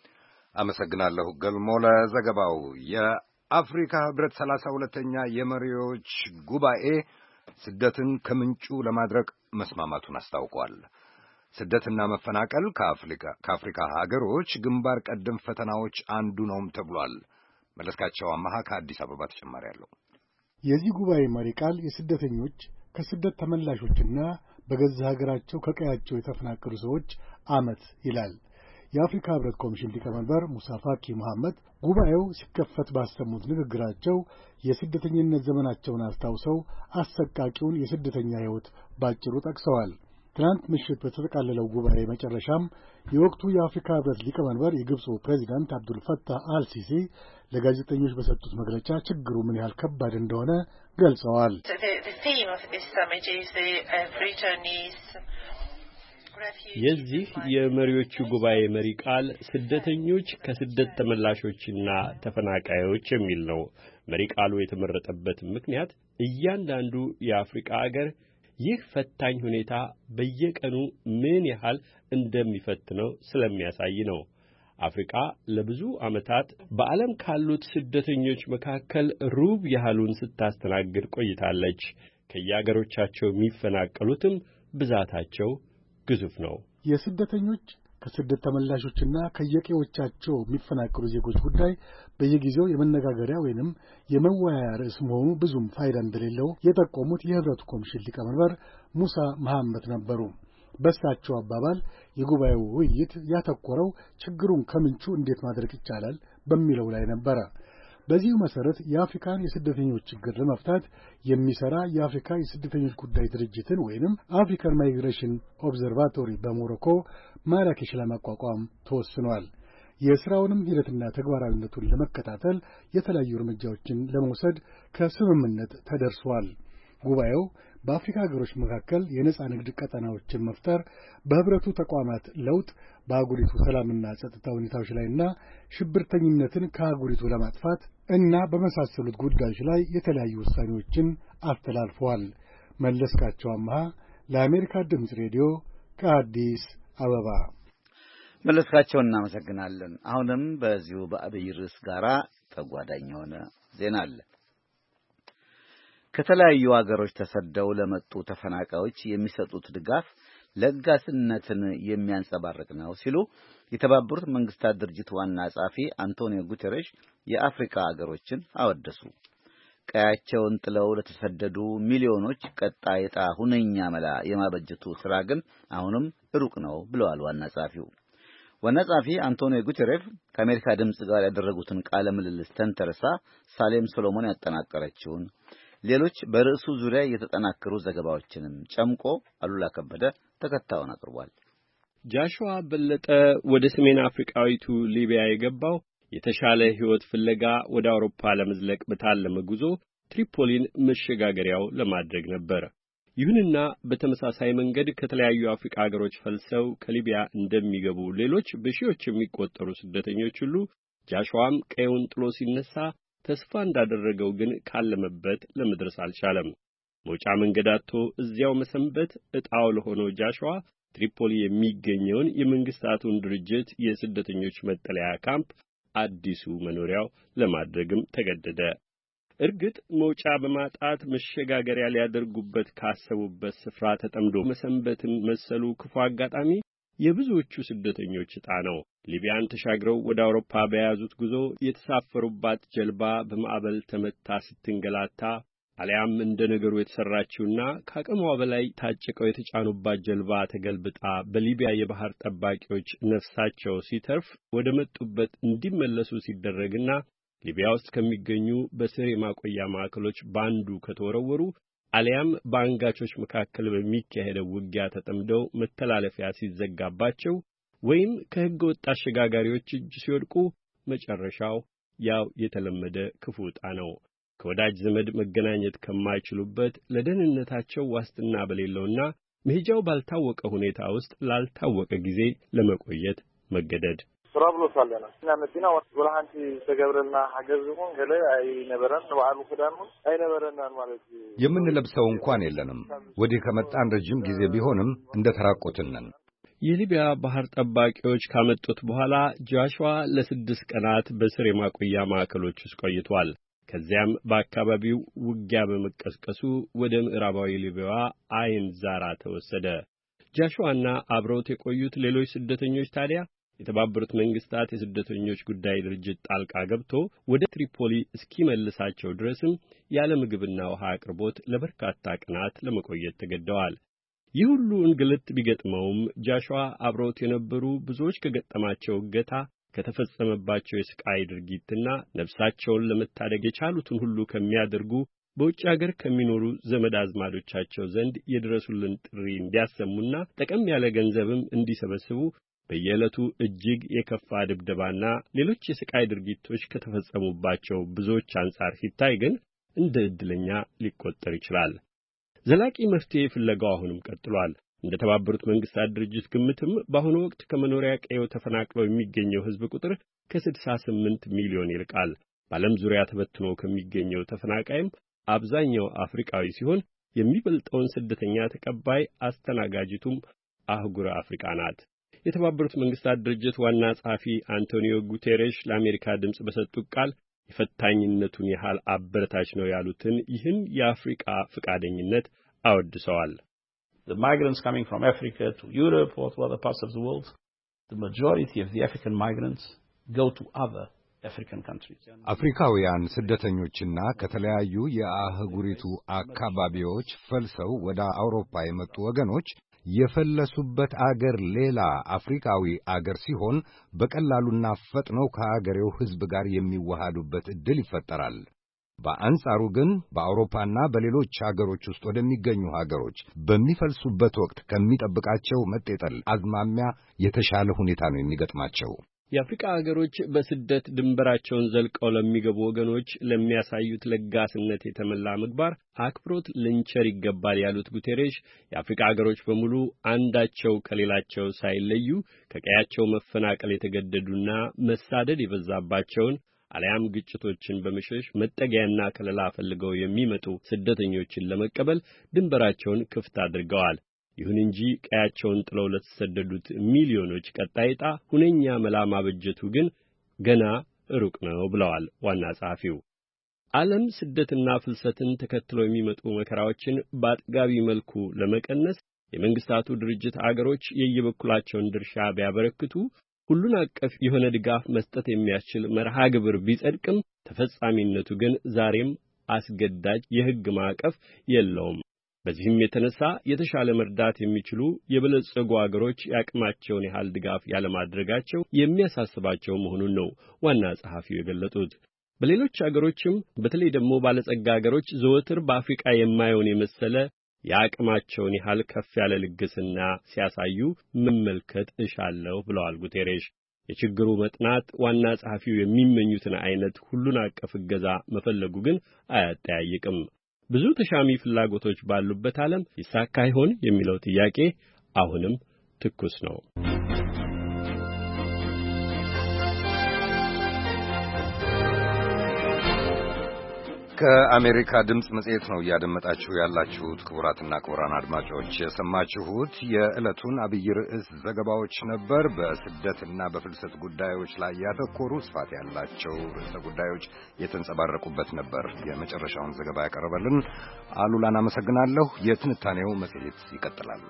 አመሰግናለሁ ገልሞ ለዘገባው። የአፍሪካ ህብረት ሰላሳ ሁለተኛ የመሪዎች ጉባኤ ስደትን ከምንጩ ለማድረቅ መስማማቱን አስታውቋል። ስደትና መፈናቀል ከአፍሪካ ከአፍሪካ ሀገሮች ግንባር ቀደም ፈተናዎች አንዱ ነውም ተብሏል። መለስካቸው አማሃ ከአዲስ አበባ ተጨማሪ አለው። የዚህ ጉባኤ መሪ ቃል የስደተኞች ከስደት ተመላሾችና በገዛ ሀገራቸው ከቀያቸው የተፈናቀሉ ሰዎች ዓመት ይላል። የአፍሪካ ህብረት ኮሚሽን ሊቀመንበር ሙሳ ፋኪ መሐመድ ጉባኤው ሲከፈት ባሰሙት ንግግራቸው የስደተኝነት ዘመናቸውን አስታውሰው አሰቃቂውን የስደተኛ ህይወት ባጭሩ ጠቅሰዋል። ትናንት ምሽት በተጠቃለለው ጉባኤ መጨረሻም የወቅቱ የአፍሪካ ህብረት ሊቀመንበር የግብፁ ፕሬዚዳንት አብዱል ፈታህ አልሲሲ ለጋዜጠኞች በሰጡት መግለጫ ችግሩ ምን ያህል ከባድ እንደሆነ ገልጸዋል። የዚህ የመሪዎቹ ጉባኤ መሪ ቃል ስደተኞች ከስደት ተመላሾችና ተፈናቃዮች የሚል ነው። መሪ ቃሉ የተመረጠበት ምክንያት እያንዳንዱ የአፍሪካ ሀገር ይህ ፈታኝ ሁኔታ በየቀኑ ምን ያህል እንደሚፈትነው ስለሚያሳይ ነው። አፍሪካ ለብዙ ዓመታት በዓለም ካሉት ስደተኞች መካከል ሩብ ያህሉን ስታስተናግድ ቆይታለች። ከየአገሮቻቸው የሚፈናቀሉትም ብዛታቸው ግዙፍ ነው። የስደተኞች ከስደት ተመላሾችና ከየቀዮቻቸው የሚፈናቀሉ ዜጎች ጉዳይ በየጊዜው የመነጋገሪያ ወይንም የመወያያ ርዕስ መሆኑ ብዙም ፋይዳ እንደሌለው የጠቆሙት የህብረቱ ኮሚሽን ሊቀመንበር ሙሳ መሐመድ ነበሩ። በእሳቸው አባባል የጉባኤው ውይይት ያተኮረው ችግሩን ከምንጩ እንዴት ማድረቅ ይቻላል በሚለው ላይ ነበረ። በዚሁ መሰረት የአፍሪካን የስደተኞች ችግር ለመፍታት የሚሰራ የአፍሪካ የስደተኞች ጉዳይ ድርጅትን ወይንም አፍሪካን ማይግሬሽን ኦብዘርቫቶሪ በሞሮኮ ማራኬሽ ለማቋቋም ተወስኗል። የሥራውንም ሂደትና ተግባራዊነቱን ለመከታተል የተለያዩ እርምጃዎችን ለመውሰድ ከስምምነት ተደርሷል። ጉባኤው በአፍሪካ ሀገሮች መካከል የነጻ ንግድ ቀጠናዎችን መፍጠር፣ በህብረቱ ተቋማት ለውጥ፣ በአህጉሪቱ ሰላምና ጸጥታ ሁኔታዎች ላይና ሽብርተኝነትን ከአህጉሪቱ ለማጥፋት እና በመሳሰሉት ጉዳዮች ላይ የተለያዩ ውሳኔዎችን አስተላልፈዋል። መለስካቸው አማሃ ለአሜሪካ ድምፅ ሬዲዮ ከአዲስ አበባ። መለስካቸውን እናመሰግናለን። አሁንም በዚሁ በአብይ ርዕስ ጋራ ተጓዳኝ የሆነ ዜና አለ። ከተለያዩ ሀገሮች ተሰደው ለመጡ ተፈናቃዮች የሚሰጡት ድጋፍ ለጋስነትን የሚያንጸባርቅ ነው ሲሉ የተባበሩት መንግስታት ድርጅት ዋና ጸሐፊ አንቶኒዮ ጉተሬሽ የአፍሪካ ሀገሮችን አወደሱ። ቀያቸውን ጥለው ለተሰደዱ ሚሊዮኖች ቀጣይ ዕጣ ሁነኛ መላ የማበጀቱ ሥራ ግን አሁንም ሩቅ ነው ብለዋል ዋና ጸሐፊው። ዋና ጸሐፊ አንቶኒዮ ጉተሬሽ ከአሜሪካ ድምፅ ጋር ያደረጉትን ቃለ ምልልስ ተንተርሳ ሳሌም ሶሎሞን ያጠናቀረችውን ሌሎች በርዕሱ ዙሪያ የተጠናከሩ ዘገባዎችንም ጨምቆ አሉላ ከበደ ተከታዩን አቅርቧል። ጃሽዋ በለጠ ወደ ሰሜን አፍሪካዊቱ ሊቢያ የገባው የተሻለ ሕይወት ፍለጋ ወደ አውሮፓ ለመዝለቅ በታለመ ጉዞ ትሪፖሊን መሸጋገሪያው ለማድረግ ነበር። ይሁንና በተመሳሳይ መንገድ ከተለያዩ አፍሪካ ሀገሮች ፈልሰው ከሊቢያ እንደሚገቡ ሌሎች በሺዎች የሚቆጠሩ ስደተኞች ሁሉ ጃሽዋም ቀዩን ጥሎ ሲነሳ ተስፋ እንዳደረገው ግን ካለመበት ለመድረስ አልቻለም። መውጫ መንገድ አጥቶ እዚያው መሰንበት ዕጣው ለሆነው ጃሽዋ ትሪፖሊ የሚገኘውን የመንግስታቱን ድርጅት የስደተኞች መጠለያ ካምፕ አዲሱ መኖሪያው ለማድረግም ተገደደ። እርግጥ መውጫ በማጣት መሸጋገሪያ ሊያደርጉበት ካሰቡበት ስፍራ ተጠምዶ መሰንበትን መሰሉ ክፉ አጋጣሚ የብዙዎቹ ስደተኞች ዕጣ ነው። ሊቢያን ተሻግረው ወደ አውሮፓ በያዙት ጉዞ የተሳፈሩባት ጀልባ በማዕበል ተመታ ስትንገላታ አሊያም እንደ ነገሩ የተሰራችውና ከአቅሟ በላይ ታጭቀው የተጫኑባት ጀልባ ተገልብጣ በሊቢያ የባህር ጠባቂዎች ነፍሳቸው ሲተርፍ ወደ መጡበት እንዲመለሱ ሲደረግና ሊቢያ ውስጥ ከሚገኙ በስር የማቆያ ማዕከሎች ባንዱ ከተወረወሩ አሊያም በአንጋቾች መካከል በሚካሄደው ውጊያ ተጠምደው መተላለፊያ ሲዘጋባቸው ወይም ከሕገ ወጥ አሸጋጋሪዎች እጅ ሲወድቁ መጨረሻው ያው የተለመደ ክፉ ዕጣ ነው። ከወዳጅ ዘመድ መገናኘት ከማይችሉበት ለደህንነታቸው ዋስትና በሌለውና መሄጃው ባልታወቀ ሁኔታ ውስጥ ላልታወቀ ጊዜ ለመቆየት መገደድ። ፕሮብሎስ አለና እና መዲና ወላሃንቲ ተገብረና ሀገዝሙን ገለ አይ ነበረን በዓሉ ኩዳኑ አይ ነበረና ማለት የምንለብሰው እንኳን የለንም። ወዲህ ከመጣን ረጅም ጊዜ ቢሆንም እንደተራቆትን ነን። የሊቢያ ባህር ጠባቂዎች ካመጡት በኋላ ጃሽዋ ለስድስት ቀናት በስር የማቆያ ማዕከሎች ውስጥ ቆይቷል። ከዚያም በአካባቢው ውጊያ በመቀስቀሱ ወደ ምዕራባዊ ሊቢያዋ አይን ዛራ ተወሰደ። ጃሽዋና አብረውት የቆዩት ሌሎች ስደተኞች ታዲያ የተባበሩት መንግስታት የስደተኞች ጉዳይ ድርጅት ጣልቃ ገብቶ ወደ ትሪፖሊ እስኪመልሳቸው ድረስም ያለ ምግብና ውሃ አቅርቦት ለበርካታ ቀናት ለመቆየት ተገደዋል። ይህ ሁሉ እንግልት ቢገጥመውም ጃሽዋ አብረውት የነበሩ ብዙዎች ከገጠማቸው እገታ ከተፈጸመባቸው የስቃይ ድርጊትና ነፍሳቸውን ለመታደግ የቻሉትን ሁሉ ከሚያደርጉ በውጭ ሀገር ከሚኖሩ ዘመድ አዝማዶቻቸው ዘንድ የድረሱልን ጥሪ እንዲያሰሙና ጠቀም ያለ ገንዘብም እንዲሰበስቡ በየዕለቱ እጅግ የከፋ ድብደባና ሌሎች የስቃይ ድርጊቶች ከተፈጸሙባቸው ብዙዎች አንጻር ሲታይ ግን እንደ ዕድለኛ ሊቆጠር ይችላል። ዘላቂ መፍትሄ ፍለጋው አሁንም ቀጥሏል። እንደ ተባበሩት መንግስታት ድርጅት ግምትም በአሁኑ ወቅት ከመኖሪያ ቀየው ተፈናቅለው የሚገኘው ሕዝብ ቁጥር ከስድሳ ስምንት ሚሊዮን ይልቃል። በዓለም ዙሪያ ተበትኖ ከሚገኘው ተፈናቃይም አብዛኛው አፍሪካዊ ሲሆን የሚበልጠውን ስደተኛ ተቀባይ አስተናጋጅቱም አህጉረ አፍሪካ ናት። የተባበሩት መንግስታት ድርጅት ዋና ጸሐፊ አንቶኒዮ ጉቴሬሽ ለአሜሪካ ድምፅ በሰጡት ቃል የፈታኝነቱን ያህል አበረታች ነው ያሉትን ይህን የአፍሪካ ፈቃደኝነት አወድሰዋል። The migrants coming from Africa to Europe or to other parts of the world, the majority of the African migrants go to other African countries. አፍሪካውያን ስደተኞችና ከተለያዩ የአህጉሪቱ አካባቢዎች ፈልሰው ወደ አውሮፓ የመጡ ወገኖች የፈለሱበት አገር ሌላ አፍሪካዊ አገር ሲሆን በቀላሉና ፈጥነው ከአገሬው ሕዝብ ጋር የሚዋሃዱበት ዕድል ይፈጠራል። በአንጻሩ ግን በአውሮፓና በሌሎች ሀገሮች ውስጥ ወደሚገኙ ሀገሮች በሚፈልሱበት ወቅት ከሚጠብቃቸው መጤጠል አዝማሚያ የተሻለ ሁኔታ ነው የሚገጥማቸው። የአፍሪካ ሀገሮች በስደት ድንበራቸውን ዘልቀው ለሚገቡ ወገኖች ለሚያሳዩት ለጋስነት የተመላ ምግባር አክብሮት ልንቸር ይገባል ያሉት ጉቴሬሽ የአፍሪካ ሀገሮች በሙሉ አንዳቸው ከሌላቸው ሳይለዩ ከቀያቸው መፈናቀል የተገደዱና መሳደድ የበዛባቸውን አሊያም ግጭቶችን በመሸሽ መጠጊያና ከለላ ፈልገው የሚመጡ ስደተኞችን ለመቀበል ድንበራቸውን ክፍት አድርገዋል። ይሁን እንጂ ቀያቸውን ጥለው ለተሰደዱት ሚሊዮኖች ቀጣይ ዕጣ ሁነኛ መላ ማበጀቱ ግን ገና ሩቅ ነው ብለዋል ዋና ጸሐፊው። ዓለም ስደትና ፍልሰትን ተከትለው የሚመጡ መከራዎችን በአጥጋቢ መልኩ ለመቀነስ የመንግስታቱ ድርጅት አገሮች የየበኩላቸውን ድርሻ ቢያበረክቱ ሁሉን አቀፍ የሆነ ድጋፍ መስጠት የሚያስችል መርሃ ግብር ቢጸድቅም ተፈጻሚነቱ ግን ዛሬም አስገዳጅ የሕግ ማዕቀፍ የለውም። በዚህም የተነሳ የተሻለ መርዳት የሚችሉ የበለጸጉ አገሮች ያቅማቸውን ያህል ድጋፍ ያለማድረጋቸው የሚያሳስባቸው መሆኑን ነው ዋና ጸሐፊው የገለጡት። በሌሎች አገሮችም በተለይ ደግሞ ባለጸጋ አገሮች ዘወትር በአፍሪካ የማየውን የመሰለ የአቅማቸውን ያህል ከፍ ያለ ልግስና ሲያሳዩ መመልከት እሻለሁ ብለዋል ጉቴሬሽ። የችግሩ መጥናት ዋና ጸሐፊው የሚመኙትን አይነት ሁሉን አቀፍ እገዛ መፈለጉ ግን አያጠያይቅም። ብዙ ተሻሚ ፍላጎቶች ባሉበት ዓለም ይሳካ ይሆን የሚለው ጥያቄ አሁንም ትኩስ ነው። ከአሜሪካ ድምጽ መጽሔት ነው እያደመጣችሁ ያላችሁት። ክቡራትና ክቡራን አድማጮች የሰማችሁት የዕለቱን አብይ ርዕስ ዘገባዎች ነበር። በስደትና በፍልሰት ጉዳዮች ላይ ያተኮሩ ስፋት ያላቸው ርዕሰ ጉዳዮች የተንጸባረቁበት ነበር። የመጨረሻውን ዘገባ ያቀረበልን አሉላን አመሰግናለሁ። የትንታኔው መጽሔት ይቀጥላል።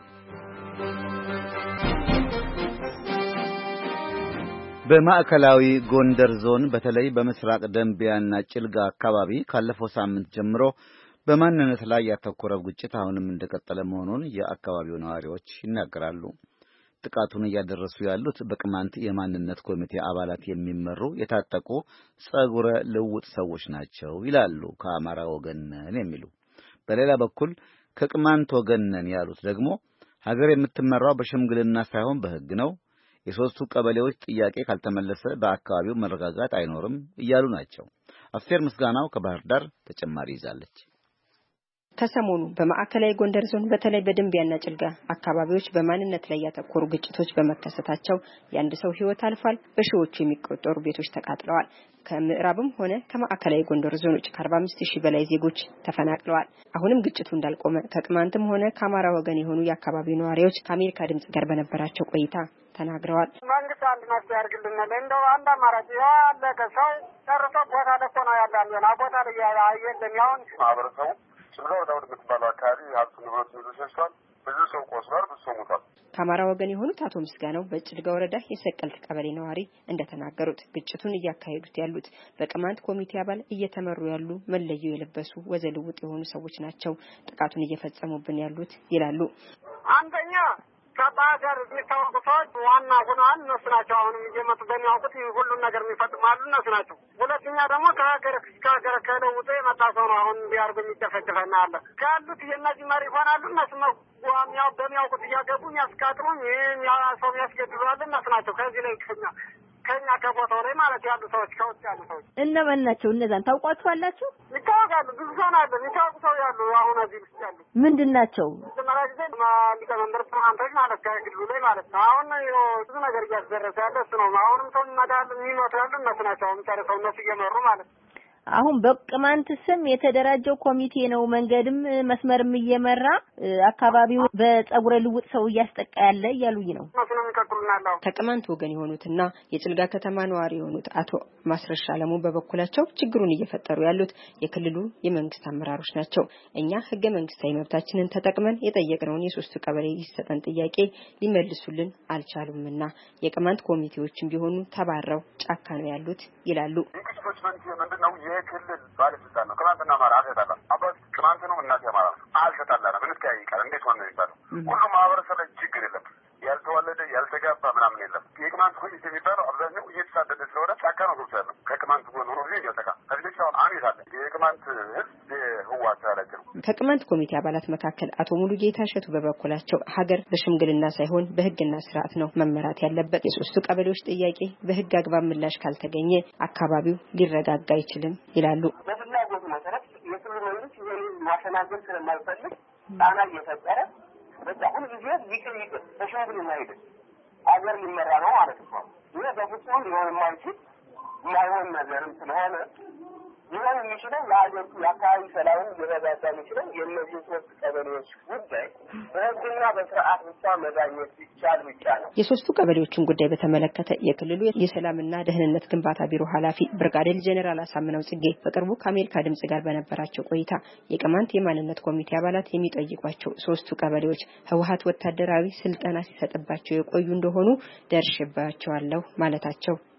በማዕከላዊ ጎንደር ዞን በተለይ በምስራቅ ደንቢያና ጭልጋ አካባቢ ካለፈው ሳምንት ጀምሮ በማንነት ላይ ያተኮረው ግጭት አሁንም እንደቀጠለ መሆኑን የአካባቢው ነዋሪዎች ይናገራሉ። ጥቃቱን እያደረሱ ያሉት በቅማንት የማንነት ኮሚቴ አባላት የሚመሩ የታጠቁ ጸጉረ ልውጥ ሰዎች ናቸው ይላሉ ከአማራ ወገን ነን የሚሉ። በሌላ በኩል ከቅማንት ወገን ነን ያሉት ደግሞ ሀገር የምትመራው በሽምግልና ሳይሆን በሕግ ነው፣ የሶስቱ ቀበሌዎች ጥያቄ ካልተመለሰ በአካባቢው መረጋጋት አይኖርም እያሉ ናቸው። አስቴር ምስጋናው ከባህር ዳር ተጨማሪ ይዛለች። ከሰሞኑ በማዕከላዊ ጎንደር ዞን በተለይ በደንቢያና ጭልጋ አካባቢዎች በማንነት ላይ ያተኮሩ ግጭቶች በመከሰታቸው የአንድ ሰው ሕይወት አልፏል። በሺዎቹ የሚቆጠሩ ቤቶች ተቃጥለዋል። ከምዕራብም ሆነ ከማዕከላዊ ጎንደር ዞኖች ከአርባ አምስት ሺህ በላይ ዜጎች ተፈናቅለዋል። አሁንም ግጭቱ እንዳልቆመ ከቅማንትም ሆነ ከአማራ ወገን የሆኑ የአካባቢው ነዋሪዎች ከአሜሪካ ድምጽ ጋር በነበራቸው ቆይታ ተናግረዋል። መንግስት አንድ መፍትሄ ያድርግልን። እንደው አንድ አማራጭ ያለቀ ሰው ጨርሶ ቦታ ለቆ ነው ያለን ና ቦታ ላይ የለም። ያሁን ማህበረሰቡ ጭልጋ ወዳውድ የምትባለው አካባቢ ሀብት ንብረት ይዞ ሸሽቷል። ብዙ ሰው ቆስሏል፣ ብዙ ሰው ሞቷል። ከአማራ ወገን የሆኑት አቶ ምስጋናው በጭልጋ ወረዳ የሰቀልት ቀበሌ ነዋሪ እንደተናገሩት ግጭቱን እያካሄዱት ያሉት በቅማንት ኮሚቴ አባል እየተመሩ ያሉ መለዮ የለበሱ ወዘልውጥ የሆኑ ሰዎች ናቸው ጥቃቱን እየፈጸሙብን ያሉት ይላሉ። አንደኛ ከሀገር የሚታወቁ ሰዎች ዋና ሆነዋል እነሱ ናቸው። አሁንም እየመጡ በሚያውቁት ሁሉን ነገር የሚፈጽማሉ እነሱ ናቸው። ሁለተኛ ደግሞ ከሀገር ከሀገር ከለውጦ የመጣ ሰው ነው አሁን እንዲያርጉ የሚጨፈጭፈና አለ ካሉት የእነዚህ መሪ ይሆናሉ። እነሱ ሚያው በሚያውቁት እያገቡ የሚያስቃጥሉ ሰው የሚያስገድሏሉ እነሱ ናቸው። ከዚህ ላይ ከኛ ከኛ ከቦታው ላይ ማለት ያሉ ሰዎች ከውጭ ያሉ ሰዎች እነማን ናቸው? እነዛን ታውቋቸዋላችሁ? ይታወቃሉ። ብዙ ሰው ናቸው የሚታወቁ ሰው ያሉ አሁን እዚህ ውስጥ ያሉ ምንድን ናቸው? መጀመሪያ ጊዜ ሊቀመንበር ፕሮግራንቶች ማለት ከግሉ ላይ ማለት ነው። አሁን ብዙ ነገር እያስደረሰ ያለ እሱ ነው። አሁንም ሰው ይመጣል የሚሞቱ ያሉ እነሱ ናቸው። አሁን ጨርሰው እነሱ እየመሩ ማለት ነው። አሁን በቅማንት ስም የተደራጀው ኮሚቴ ነው መንገድም መስመርም እየመራ አካባቢው በጸጉረ ልውጥ ሰው እያስጠቃ ያለ እያሉኝ ነው። ከቅማንት ወገን የሆኑትና የጭልጋ ከተማ ነዋሪ የሆኑት አቶ ማስረሻ አለሙ በበኩላቸው ችግሩን እየፈጠሩ ያሉት የክልሉ የመንግስት አመራሮች ናቸው። እኛ ህገ መንግስታዊ መብታችንን ተጠቅመን የጠየቅነውን የሶስቱ ቀበሌ ይሰጠን ጥያቄ ሊመልሱልን አልቻሉምና የቅማንት ኮሚቴዎችም ቢሆኑ ተባረው ጫካ ነው ያሉት ይላሉ። ምንድነው የክልል ባለስልጣን ነው። ቅማንትና አማራ አልተጣላ አባስ ቅማንት ነው እናት ያማራ አልተጣላንም። እንስካይ ይቃል እንዴት ሆነ የሚባለው ሁሉ ማህበረሰብ ላይ ችግር የለም። ያልተዋለደ ያልተጋባ ምናምን የለም። የቅማንት ኮሚቴ የሚባለው አብዛኛው እየተሳደደ ስለሆነ ጫካ ነው ገብቶ ያለው ከቅማንት ጎን ሆኖ ጊዜ እያጠቃ ከዚህ አሁን አሜት አለ የቅማንት ህዝብ የህዋት ተላጭ ነው። ከቅማንት ኮሚቴ አባላት መካከል አቶ ሙሉ ጌታ እሸቱ በበኩላቸው ሀገር በሽምግልና ሳይሆን በህግና ስርዓት ነው መመራት ያለበት። የሶስቱ ቀበሌዎች ጥያቄ በህግ አግባብ ምላሽ ካልተገኘ አካባቢው ሊረጋጋ አይችልም ይላሉ። በፍላጎት መሰረት የክልሉ መንግስት ማሸናገር ስለማይፈልግ ጣና እየፈጠረ በቃ ሁሉ ጊዜ ይቅር ይቅር በሽምግልና ሄደ ሀገር ሊመራ ነው ማለት ነው። ይሄ በፍጹም ሊሆን የማይችል የማይሆን ነገርም ስለሆነ ሊሆን የሚችለው ለሀገሪቱ የአካባቢ ሰላምን ሊረጋጋ የሚችለው የእነዚህ ሶስት ቀበሌዎች ጉዳይ በህግና በስርዓት ብቻ መዳኘት ይቻል ብቻ ነው። የሶስቱ ቀበሌዎችን ጉዳይ በተመለከተ የክልሉ የሰላምና ደህንነት ግንባታ ቢሮ ኃላፊ ብርጋዴር ጄኔራል አሳምነው ጽጌ በቅርቡ ከአሜሪካ ድምጽ ጋር በነበራቸው ቆይታ የቅማንት የማንነት ኮሚቴ አባላት የሚጠይቋቸው ሶስቱ ቀበሌዎች ህወሓት ወታደራዊ ስልጠና ሲሰጥባቸው የቆዩ እንደሆኑ ደርሼባቸዋለሁ ማለታቸው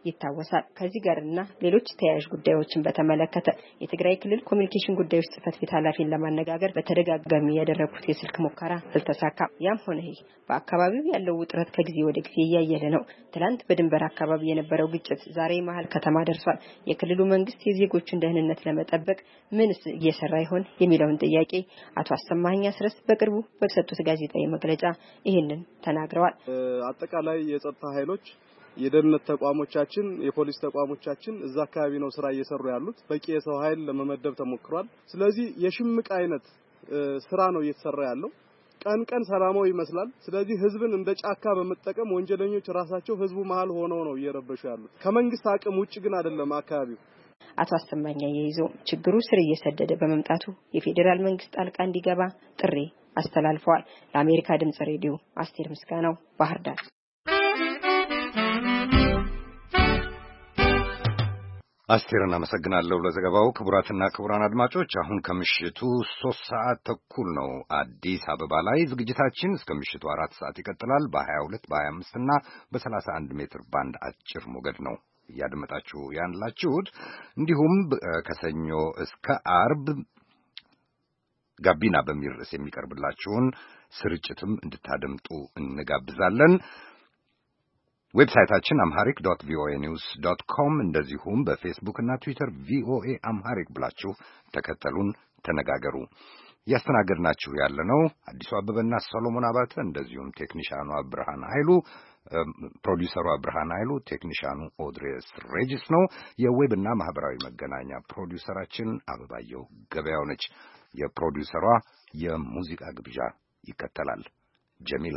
ይታወሳል። ከዚህ ጋርና ሌሎች ተያያዥ ጉዳዮችን በተመለከተ የትግራይ ክልል ኮሚኒኬሽን ጉዳዮች ጽሕፈት ቤት ኃላፊን ለማነጋገር በተደጋጋሚ ያደረኩት የስልክ ሙከራ አልተሳካም። ያም ሆነ ይህ በአካባቢው ያለው ውጥረት ከጊዜ ወደ ጊዜ እያየለ ነው። ትላንት በድንበር አካባቢ የነበረው ግጭት ዛሬ መሀል ከተማ ደርሷል። የክልሉ መንግስት የዜጎችን ደህንነት ለመጠበቅ ምንስ እየሰራ ይሆን የሚለውን ጥያቄ አቶ አሰማኸኝ አስረስ በቅርቡ በሰጡት ጋዜጣዊ መግለጫ ይህንን ተናግረዋል። አጠቃላይ የጸጥታ ኃይሎች የደህንነት ተቋሞቻችን የፖሊስ ተቋሞቻችን እዛ አካባቢ ነው ስራ እየሰሩ ያሉት። በቂ የሰው ኃይል ለመመደብ ተሞክሯል። ስለዚህ የሽምቅ አይነት ስራ ነው እየተሰራ ያለው። ቀን ቀን ሰላማዊ ይመስላል። ስለዚህ ህዝብን እንደ ጫካ በመጠቀም ወንጀለኞች ራሳቸው ህዝቡ መሃል ሆነው ነው እየረበሹ ያሉት። ከመንግስት አቅም ውጭ ግን አይደለም አካባቢው። አቶ አሰማኛ የይዘው ችግሩ ስር እየሰደደ በመምጣቱ የፌዴራል መንግስት ጣልቃ እንዲገባ ጥሪ አስተላልፈዋል። ለአሜሪካ ድምጽ ሬዲዮ አስቴር ምስጋናው ባህር ዳር። አስቴርን አመሰግናለሁ ለዘገባው። ክቡራትና ክቡራን አድማጮች አሁን ከምሽቱ ሶስት ሰዓት ተኩል ነው አዲስ አበባ ላይ። ዝግጅታችን እስከ ምሽቱ አራት ሰዓት ይቀጥላል። በሀያ ሁለት በሀያ አምስት እና በሰላሳ አንድ ሜትር ባንድ አጭር ሞገድ ነው እያደመጣችሁ ያላችሁት። እንዲሁም ከሰኞ እስከ አርብ ጋቢና በሚል ርዕስ የሚቀርብላችሁን ስርጭትም እንድታደምጡ እንጋብዛለን። ዌብሳይታችን አምሃሪክ ዶት ቪኦኤ ኒውስ ዶት ኮም እንደዚሁም በፌስቡክ እና ትዊተር ቪኦኤ አምሃሪክ ብላችሁ ተከተሉን፣ ተነጋገሩ። ያስተናገድናችሁ ያለነው አዲሱ አበበና ሰሎሞን አባተ እንደዚሁም ቴክኒሻኑ ብርሃን ኃይሉ ፕሮዲውሰሩ ብርሃን ኃይሉ ቴክኒሻኑ ኦድሬስ ሬጂስ ነው። የዌብና ማህበራዊ መገናኛ ፕሮዲውሰራችን አበባየው ገበያው ነች። የፕሮዲውሰሯ የሙዚቃ ግብዣ ይከተላል። ጀሚላ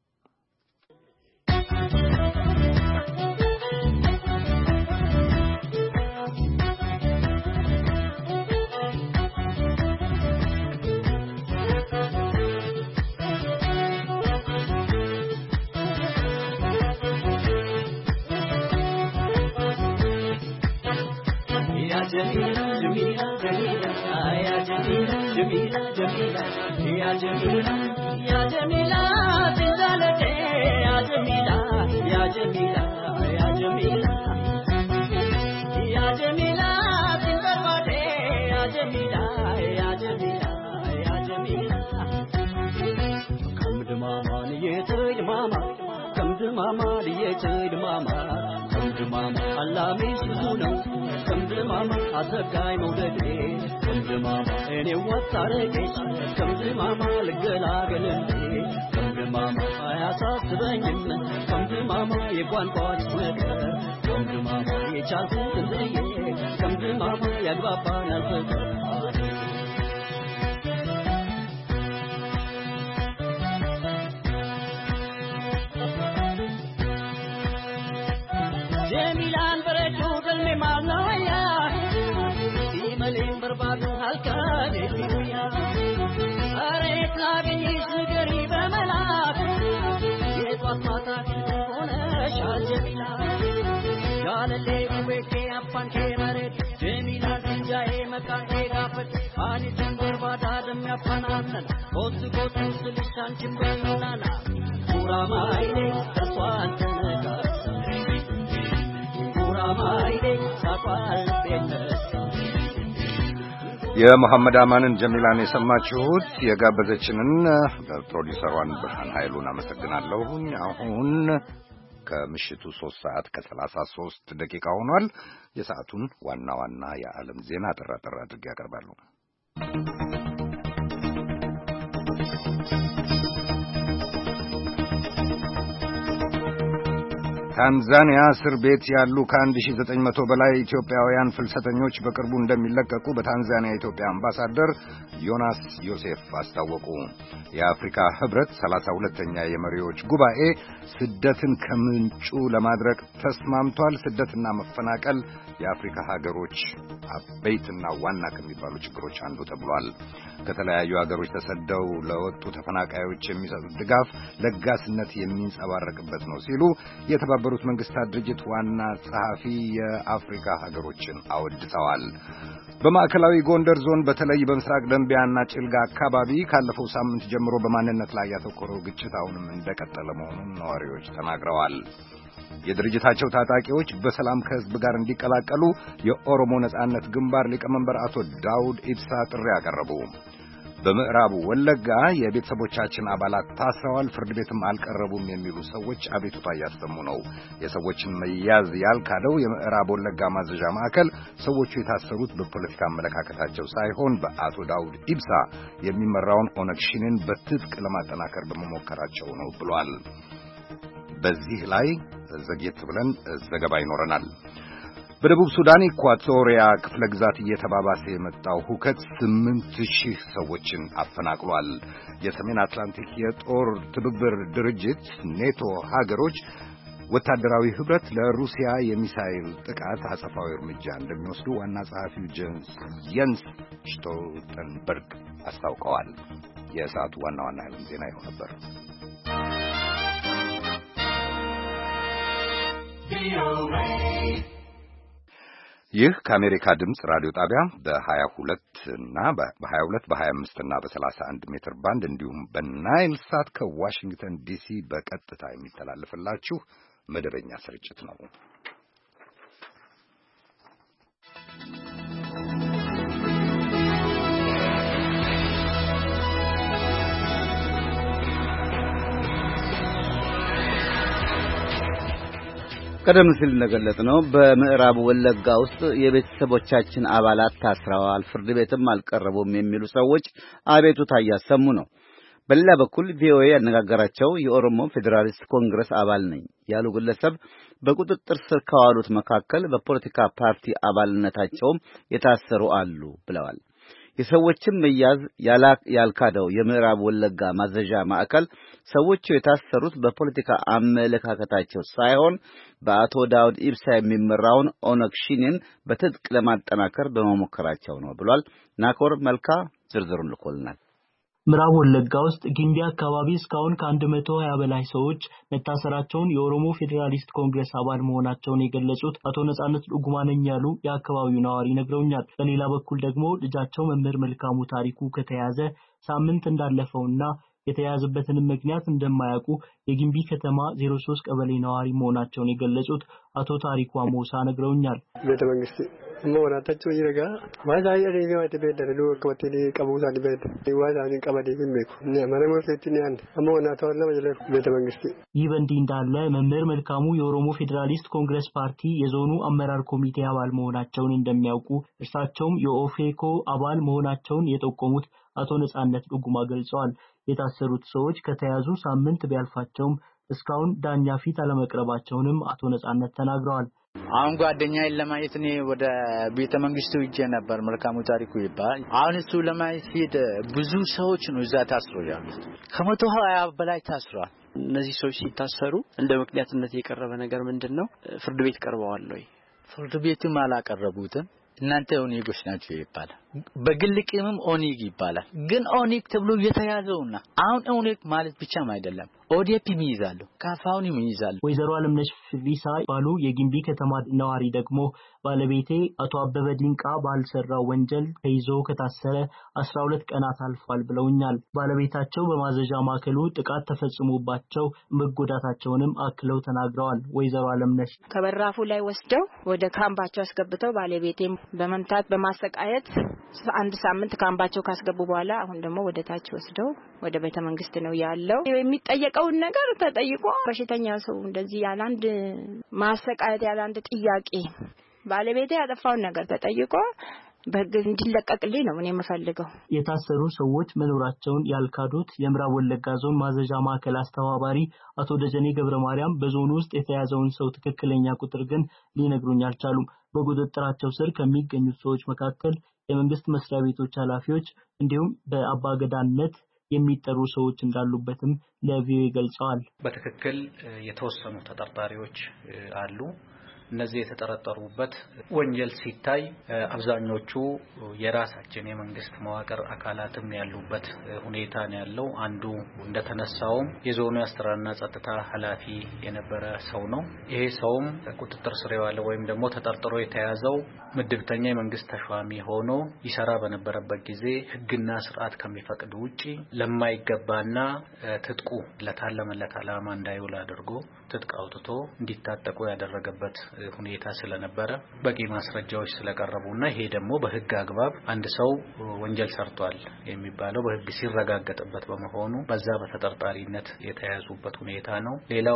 Jamila, Jamila, Jamila, ya Jamila, Jamila, Jamila, ya Jamila, ya Jamila, tizalate, ya Jamila, ya Jamila, ya Jamila, ya Jamila, tizalate, ya Jamila, ya Jamila, ya Jamila. Come to mama, ye to mama, come to mama, ye to mama, come to mama, Allah me shuno. Come to mama, azagai modade. Come to mama, any what tarekesh. Come to mama, legalagalende. Come to mama, ayasasbangin. Come to mama, ye kwan koch mekar. Come to mama, ye chasu tendeye. Come to mama, ye gbapa nalfakar. Jamilan bereju galme malaya. Imalin berbadu halkan dunia. Are tlagni sugari bemalak. Ye twasmata kona shal Jamila. Jalalle weke appan ke mare. Jamila jaye makan ke gafat. Ani tangur badadam appan annan. Kosu kosu sulishan chimbalana. Pura maile taswan tanaka. የመሐመድ አማንን ጀሚላን የሰማችሁት። የጋበዘችንን ፕሮዲውሰሯን ብርሃን ኃይሉን አመሰግናለሁ። አሁን ከምሽቱ ሶስት ሰዓት ከሰላሳ ሶስት ደቂቃ ሆኗል። የሰዓቱን ዋና ዋና የዓለም ዜና አጠር አጠር አድርጌ ያቀርባለሁ። ታንዛኒያ እስር ቤት ያሉ ከአንድ ሺህ ዘጠኝ መቶ በላይ ኢትዮጵያውያን ፍልሰተኞች በቅርቡ እንደሚለቀቁ በታንዛኒያ የኢትዮጵያ አምባሳደር ዮናስ ዮሴፍ አስታወቁ። የአፍሪካ ህብረት ሰላሳ ሁለተኛ የመሪዎች ጉባኤ ስደትን ከምንጩ ለማድረቅ ተስማምቷል። ስደትና መፈናቀል የአፍሪካ ሀገሮች አበይትና ዋና ከሚባሉ ችግሮች አንዱ ተብሏል። ከተለያዩ ሀገሮች ተሰደው ለወጡ ተፈናቃዮች የሚሰጡት ድጋፍ ለጋስነት የሚንጸባረቅበት ነው ሲሉ የተባበሩት መንግስታት ድርጅት ዋና ጸሐፊ የአፍሪካ ሀገሮችን አወድሰዋል። በማዕከላዊ ጎንደር ዞን በተለይ በምስራቅ ደንቢያና ጭልጋ አካባቢ ካለፈው ሳምንት ጀምሮ በማንነት ላይ ያተኮረው ግጭት አሁንም እንደቀጠለ መሆኑን ነዋሪዎች ተናግረዋል። የድርጅታቸው ታጣቂዎች በሰላም ከህዝብ ጋር እንዲቀላቀሉ የኦሮሞ ነጻነት ግንባር ሊቀመንበር አቶ ዳውድ ኢብሳ ጥሪ አቀረቡ። በምዕራቡ ወለጋ የቤተሰቦቻችን አባላት ታስረዋል፣ ፍርድ ቤትም አልቀረቡም የሚሉ ሰዎች አቤቱታ እያሰሙ ነው። የሰዎችን መያዝ ያልካደው የምዕራብ ወለጋ ማዘዣ ማዕከል ሰዎቹ የታሰሩት በፖለቲካ አመለካከታቸው ሳይሆን በአቶ ዳውድ ኢብሳ የሚመራውን ኦነግ ሸኔን በትጥቅ ለማጠናከር በመሞከራቸው ነው ብሏል። በዚህ ላይ ዘግየት ብለን ዘገባ ይኖረናል። በደቡብ ሱዳን ኢኳቶሪያ ክፍለ ግዛት እየተባባሰ የመጣው ሁከት ስምንት ሺህ ሰዎችን አፈናቅሏል። የሰሜን አትላንቲክ የጦር ትብብር ድርጅት ኔቶ ሀገሮች ወታደራዊ ህብረት ለሩሲያ የሚሳኤል ጥቃት አጸፋዊ እርምጃ እንደሚወስዱ ዋና ጸሐፊው ጄንስ ስቶልተንበርግ አስታውቀዋል። የሰዓቱ ዋና ዋና የዓለም ዜና ይሆን ነበር። ይህ ከአሜሪካ ድምጽ ራዲዮ ጣቢያ በ22 እና በ22 በ25 እና በ31 ሜትር ባንድ እንዲሁም በናይል ሳት ከዋሽንግተን ዲሲ በቀጥታ የሚተላለፍላችሁ መደበኛ ስርጭት ነው። ቀደም ሲል እንደገለጽነው በምዕራብ ወለጋ ውስጥ የቤተሰቦቻችን አባላት ታስረዋል፣ ፍርድ ቤትም አልቀረቡም የሚሉ ሰዎች አቤቱታ እያሰሙ ነው። በሌላ በኩል ቪኦኤ ያነጋገራቸው የኦሮሞ ፌዴራሊስት ኮንግረስ አባል ነኝ ያሉ ግለሰብ በቁጥጥር ስር ከዋሉት መካከል በፖለቲካ ፓርቲ አባልነታቸውም የታሰሩ አሉ ብለዋል። የሰዎችን መያዝ ያልካደው የምዕራብ ወለጋ ማዘዣ ማዕከል ሰዎቹ የታሰሩት በፖለቲካ አመለካከታቸው ሳይሆን በአቶ ዳውድ ኢብሳ የሚመራውን ኦነግ ሸኔን በትጥቅ ለማጠናከር በመሞከራቸው ነው ብሏል። ናኮር መልካ ዝርዝሩን ልኮልናል። ምዕራብ ወለጋ ውስጥ ጊምቢ አካባቢ እስካሁን ከአንድ መቶ ሀያ በላይ ሰዎች መታሰራቸውን የኦሮሞ ፌዴራሊስት ኮንግረስ አባል መሆናቸውን የገለጹት አቶ ነጻነት ዱጉማ ነኝ ያሉ የአካባቢው ነዋሪ ነግረውኛል። በሌላ በኩል ደግሞ ልጃቸው መምህር መልካሙ ታሪኩ ከተያዘ ሳምንት እንዳለፈውና የተያዘበትን ምክንያት እንደማያውቁ የጊምቢ ከተማ ዜሮ ሶስት ቀበሌ ነዋሪ መሆናቸውን የገለጹት አቶ ታሪኩ አሞሳ ነግረውኛል። ቤተ መንግስት ሞራታቸው ይረጋ ማዛይ አሪጋ ወደበደረ ዱ ከወቴ ቀቡዛ ዲበድ ይዋዛኒ ቀበሌ ይመኩ ማረሞ ፈትኒያን አሞናታው ለመጀለ ቤተ መንግስት ይህ በእንዲህ እንዳለ መምህር መልካሙ የኦሮሞ ፌዴራሊስት ኮንግረስ ፓርቲ የዞኑ አመራር ኮሚቴ አባል መሆናቸውን እንደሚያውቁ እርሳቸውም የኦፌኮ አባል መሆናቸውን የጠቆሙት አቶ ነጻነት ዱጉማ ገልጸዋል። የታሰሩት ሰዎች ከተያዙ ሳምንት ቢያልፋቸውም እስካሁን ዳኛ ፊት አለመቅረባቸውንም አቶ ነጻነት ተናግረዋል። አሁን ጓደኛዬን ለማየት እኔ ወደ ቤተ መንግስቱ ሄጄ ነበር። መልካሙ ታሪኩ ይባላል። አሁን እሱ ለማየት ሄደ ብዙ ሰዎች ነው እዛ ታስረው ያሉት። ከመቶ ሀያ በላይ ታስረዋል። እነዚህ ሰዎች ሲታሰሩ እንደ ምክንያትነት የቀረበ ነገር ምንድነው? ፍርድ ቤት ቀርበዋል ወይ? ፍርድ ቤትም አላቀረቡትም። እናንተ ኦኔጎች ናቸው ይባላል። በግል ቂምም ኦኔግ ይባላል። ግን ኦኔግ ተብሎ የተያዘውና አሁን ኦኔግ ማለት ብቻም አይደለም ኦዲፒም ይይዛሉ፣ ካፋውንም ይይዛሉ። ወይዘሮ አለምነሽ ፍሪሳ ባሉ የጊምቢ ከተማ ነዋሪ ደግሞ ባለቤቴ አቶ አበበ ዲንቃ ባልሰራው ወንጀል ተይዞ ከታሰረ አስራ ሁለት ቀናት አልፏል ብለውኛል። ባለቤታቸው በማዘዣ ማዕከሉ ጥቃት ተፈጽሞባቸው መጎዳታቸውንም አክለው ተናግረዋል። ወይዘሮ አለምነሽ ከበራፉ ላይ ወስደው ወደ ካምባቸው አስገብተው ባለቤቴም በመምታት በማሰቃየት አንድ ሳምንት ካምባቸው ካስገቡ በኋላ አሁን ደግሞ ወደ ታች ወስደው ወደ ቤተ መንግስት ነው ያለው። የሚጠየቀውን ነገር ተጠይቆ በሽተኛ ሰው እንደዚህ ያለ አንድ ማሰቃየት ያለ አንድ ጥያቄ ባለቤቴ ያጠፋውን ነገር ተጠይቆ በግ እንዲለቀቅልኝ ነው እኔ የምፈልገው። የታሰሩ ሰዎች መኖራቸውን ያልካዱት የምዕራብ ወለጋ ዞን ማዘዣ ማዕከል አስተባባሪ አቶ ደጀኔ ገብረ ማርያም በዞኑ ውስጥ የተያዘውን ሰው ትክክለኛ ቁጥር ግን ሊነግሩኝ አልቻሉም። በቁጥጥራቸው ስር ከሚገኙት ሰዎች መካከል የመንግስት መስሪያ ቤቶች ኃላፊዎች እንዲሁም በአባገዳነት የሚጠሩ ሰዎች እንዳሉበትም ለቪኦኤ ገልጸዋል። በትክክል የተወሰኑ ተጠርጣሪዎች አሉ። እነዚህ የተጠረጠሩበት ወንጀል ሲታይ አብዛኞቹ የራሳችን የመንግስት መዋቅር አካላትም ያሉበት ሁኔታ ነው ያለው። አንዱ እንደተነሳው የዞኑ አስተዳደርና ጸጥታ ኃላፊ የነበረ ሰው ነው። ይሄ ሰውም ቁጥጥር ስር የዋለው ወይም ደግሞ ተጠርጥሮ የተያዘው ምድብተኛ የመንግስት ተሿሚ ሆኖ ይሰራ በነበረበት ጊዜ ህግና ስርዓት ከሚፈቅድ ውጪ ለማይገባና ትጥቁ ለታለመለት ዓላማ እንዳይውል አድርጎ ትጥቅ አውጥቶ እንዲታጠቁ ያደረገበት ሁኔታ ስለነበረ በቂ ማስረጃዎች ስለቀረቡና ይሄ ደግሞ በህግ አግባብ አንድ ሰው ወንጀል ሰርቷል የሚባለው በህግ ሲረጋገጥበት በመሆኑ በዛ በተጠርጣሪነት የተያዙበት ሁኔታ ነው። ሌላው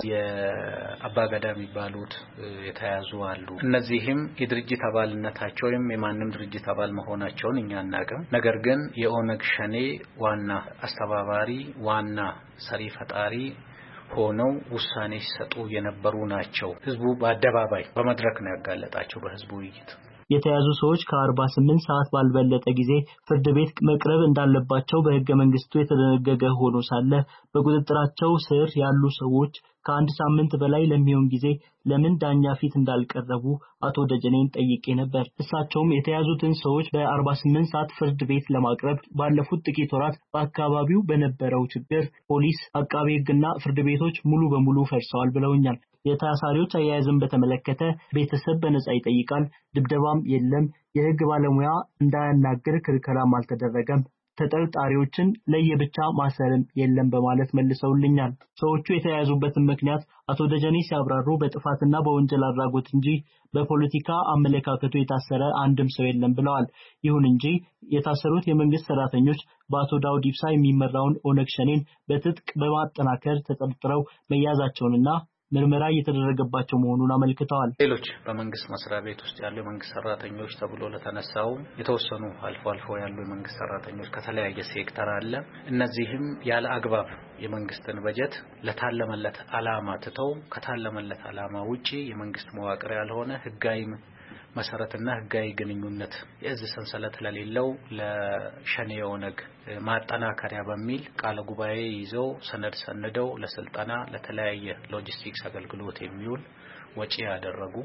የአባገዳ የሚባሉት የተያዙ አሉ። እነዚህም የድርጅት አባልነታቸው ወይም የማንም ድርጅት አባል መሆናቸውን እኛ አናውቅም። ነገር ግን የኦነግ ሸኔ ዋና አስተባባሪ ዋና ሰሪ ፈጣሪ ሆነው ውሳኔ ሲሰጡ የነበሩ ናቸው። ህዝቡ በአደባባይ በመድረክ ነው ያጋለጣቸው በህዝቡ ውይይት። የተያዙ ሰዎች ከ48 ሰዓት ባልበለጠ ጊዜ ፍርድ ቤት መቅረብ እንዳለባቸው በህገ መንግስቱ የተደነገገ ሆኖ ሳለ በቁጥጥራቸው ስር ያሉ ሰዎች ከአንድ ሳምንት በላይ ለሚሆን ጊዜ ለምን ዳኛ ፊት እንዳልቀረቡ አቶ ደጀኔን ጠይቄ ነበር። እሳቸውም የተያዙትን ሰዎች በ48 ሰዓት ፍርድ ቤት ለማቅረብ ባለፉት ጥቂት ወራት በአካባቢው በነበረው ችግር ፖሊስ፣ አቃቤ ህግና ፍርድ ቤቶች ሙሉ በሙሉ ፈርሰዋል ብለውኛል። የታሳሪዎች አያያዝን በተመለከተ ቤተሰብ በነጻ ይጠይቃል፣ ድብደባም የለም፣ የህግ ባለሙያ እንዳያናገር ክልከላም አልተደረገም፣ ተጠርጣሪዎችን ለየብቻ ማሰርም የለም በማለት መልሰውልኛል። ሰዎቹ የተያዙበትን ምክንያት አቶ ደጀኔ ሲያብራሩ በጥፋትና በወንጀል አድራጎት እንጂ በፖለቲካ አመለካከቱ የታሰረ አንድም ሰው የለም ብለዋል። ይሁን እንጂ የታሰሩት የመንግስት ሰራተኞች በአቶ ዳውድ ኢብሳ የሚመራውን ኦነግ ሸኔን በትጥቅ በማጠናከር ተጠርጥረው መያዛቸውንና ምርመራ እየተደረገባቸው መሆኑን አመልክተዋል። ሌሎች በመንግስት መስሪያ ቤት ውስጥ ያሉ የመንግስት ሰራተኞች ተብሎ ለተነሳው የተወሰኑ አልፎ አልፎ ያሉ የመንግስት ሰራተኞች ከተለያየ ሴክተር አለ። እነዚህም ያለ አግባብ የመንግስትን በጀት ለታለመለት ዓላማ ትተው ከታለመለት ዓላማ ውጪ የመንግስት መዋቅር ያልሆነ ህጋዊ መሰረትና ህጋዊ ግንኙነት የእዝ ሰንሰለት ለሌለው ለሸኔ ኦነግ ማጠናከሪያ በሚል ቃለ ጉባኤ ይዘው ሰነድ ሰነደው ለስልጣና ለተለያየ ሎጂስቲክስ አገልግሎት የሚውል ወጪ ያደረጉ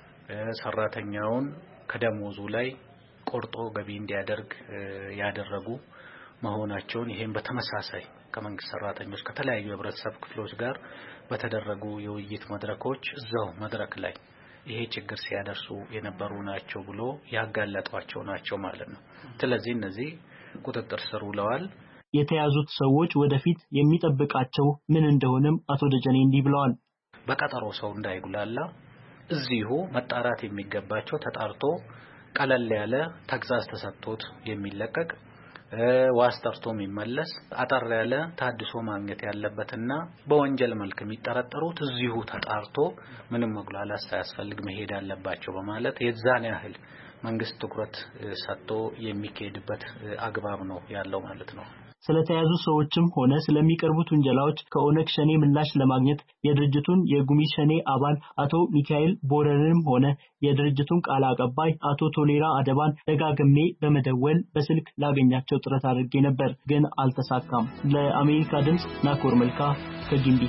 ሰራተኛውን ከደሞዙ ላይ ቆርጦ ገቢ እንዲያደርግ ያደረጉ መሆናቸውን ይሄን በተመሳሳይ ከመንግስት ሰራተኞች ከተለያዩ የህብረተሰብ ክፍሎች ጋር በተደረጉ የውይይት መድረኮች እዛው መድረክ ላይ ይሄ ችግር ሲያደርሱ የነበሩ ናቸው ብሎ ያጋለጧቸው ናቸው ማለት ነው። ስለዚህ እነዚህ ቁጥጥር ስር ውለዋል። የተያዙት ሰዎች ወደፊት የሚጠብቃቸው ምን እንደሆነም አቶ ደጀኔ እንዲህ ብለዋል። በቀጠሮ ሰው እንዳይጉላላ እዚሁ መጣራት የሚገባቸው ተጣርቶ ቀለል ያለ ተግዛዝ ተሰጥቶት የሚለቀቅ ዋስ ጠርቶ የሚመለስ አጠር ያለ ታድሶ ማግኘት ያለበትና በወንጀል መልክ የሚጠረጠሩት እዚሁ ተጣርቶ ምንም መጉላላት ሳያስፈልግ መሄድ አለባቸው በማለት የዛን ያህል መንግስት ትኩረት ሰጥቶ የሚካሄድበት አግባብ ነው ያለው ማለት ነው። ስለተያዙ ሰዎችም ሆነ ስለሚቀርቡት ወንጀላዎች ከኦነግ ሸኔ ምላሽ ለማግኘት የድርጅቱን የጉሚ ሸኔ አባል አቶ ሚካኤል ቦረንም ሆነ የድርጅቱን ቃል አቀባይ አቶ ቶሌራ አደባን ደጋግሜ በመደወል በስልክ ላገኛቸው ጥረት አድርጌ ነበር፣ ግን አልተሳካም። ለአሜሪካ ድምጽ ናኮር መልካ ከጊምቢ።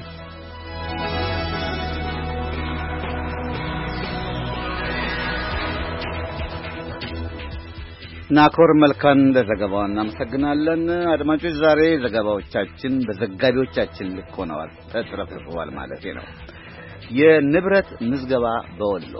ናኮር መልካን ለዘገባው እናመሰግናለን። አድማጮች ዛሬ ዘገባዎቻችን በዘጋቢዎቻችን ልክ ሆነዋል፣ ተጥረፍርፈዋል ማለት ነው። የንብረት ምዝገባ በወሎ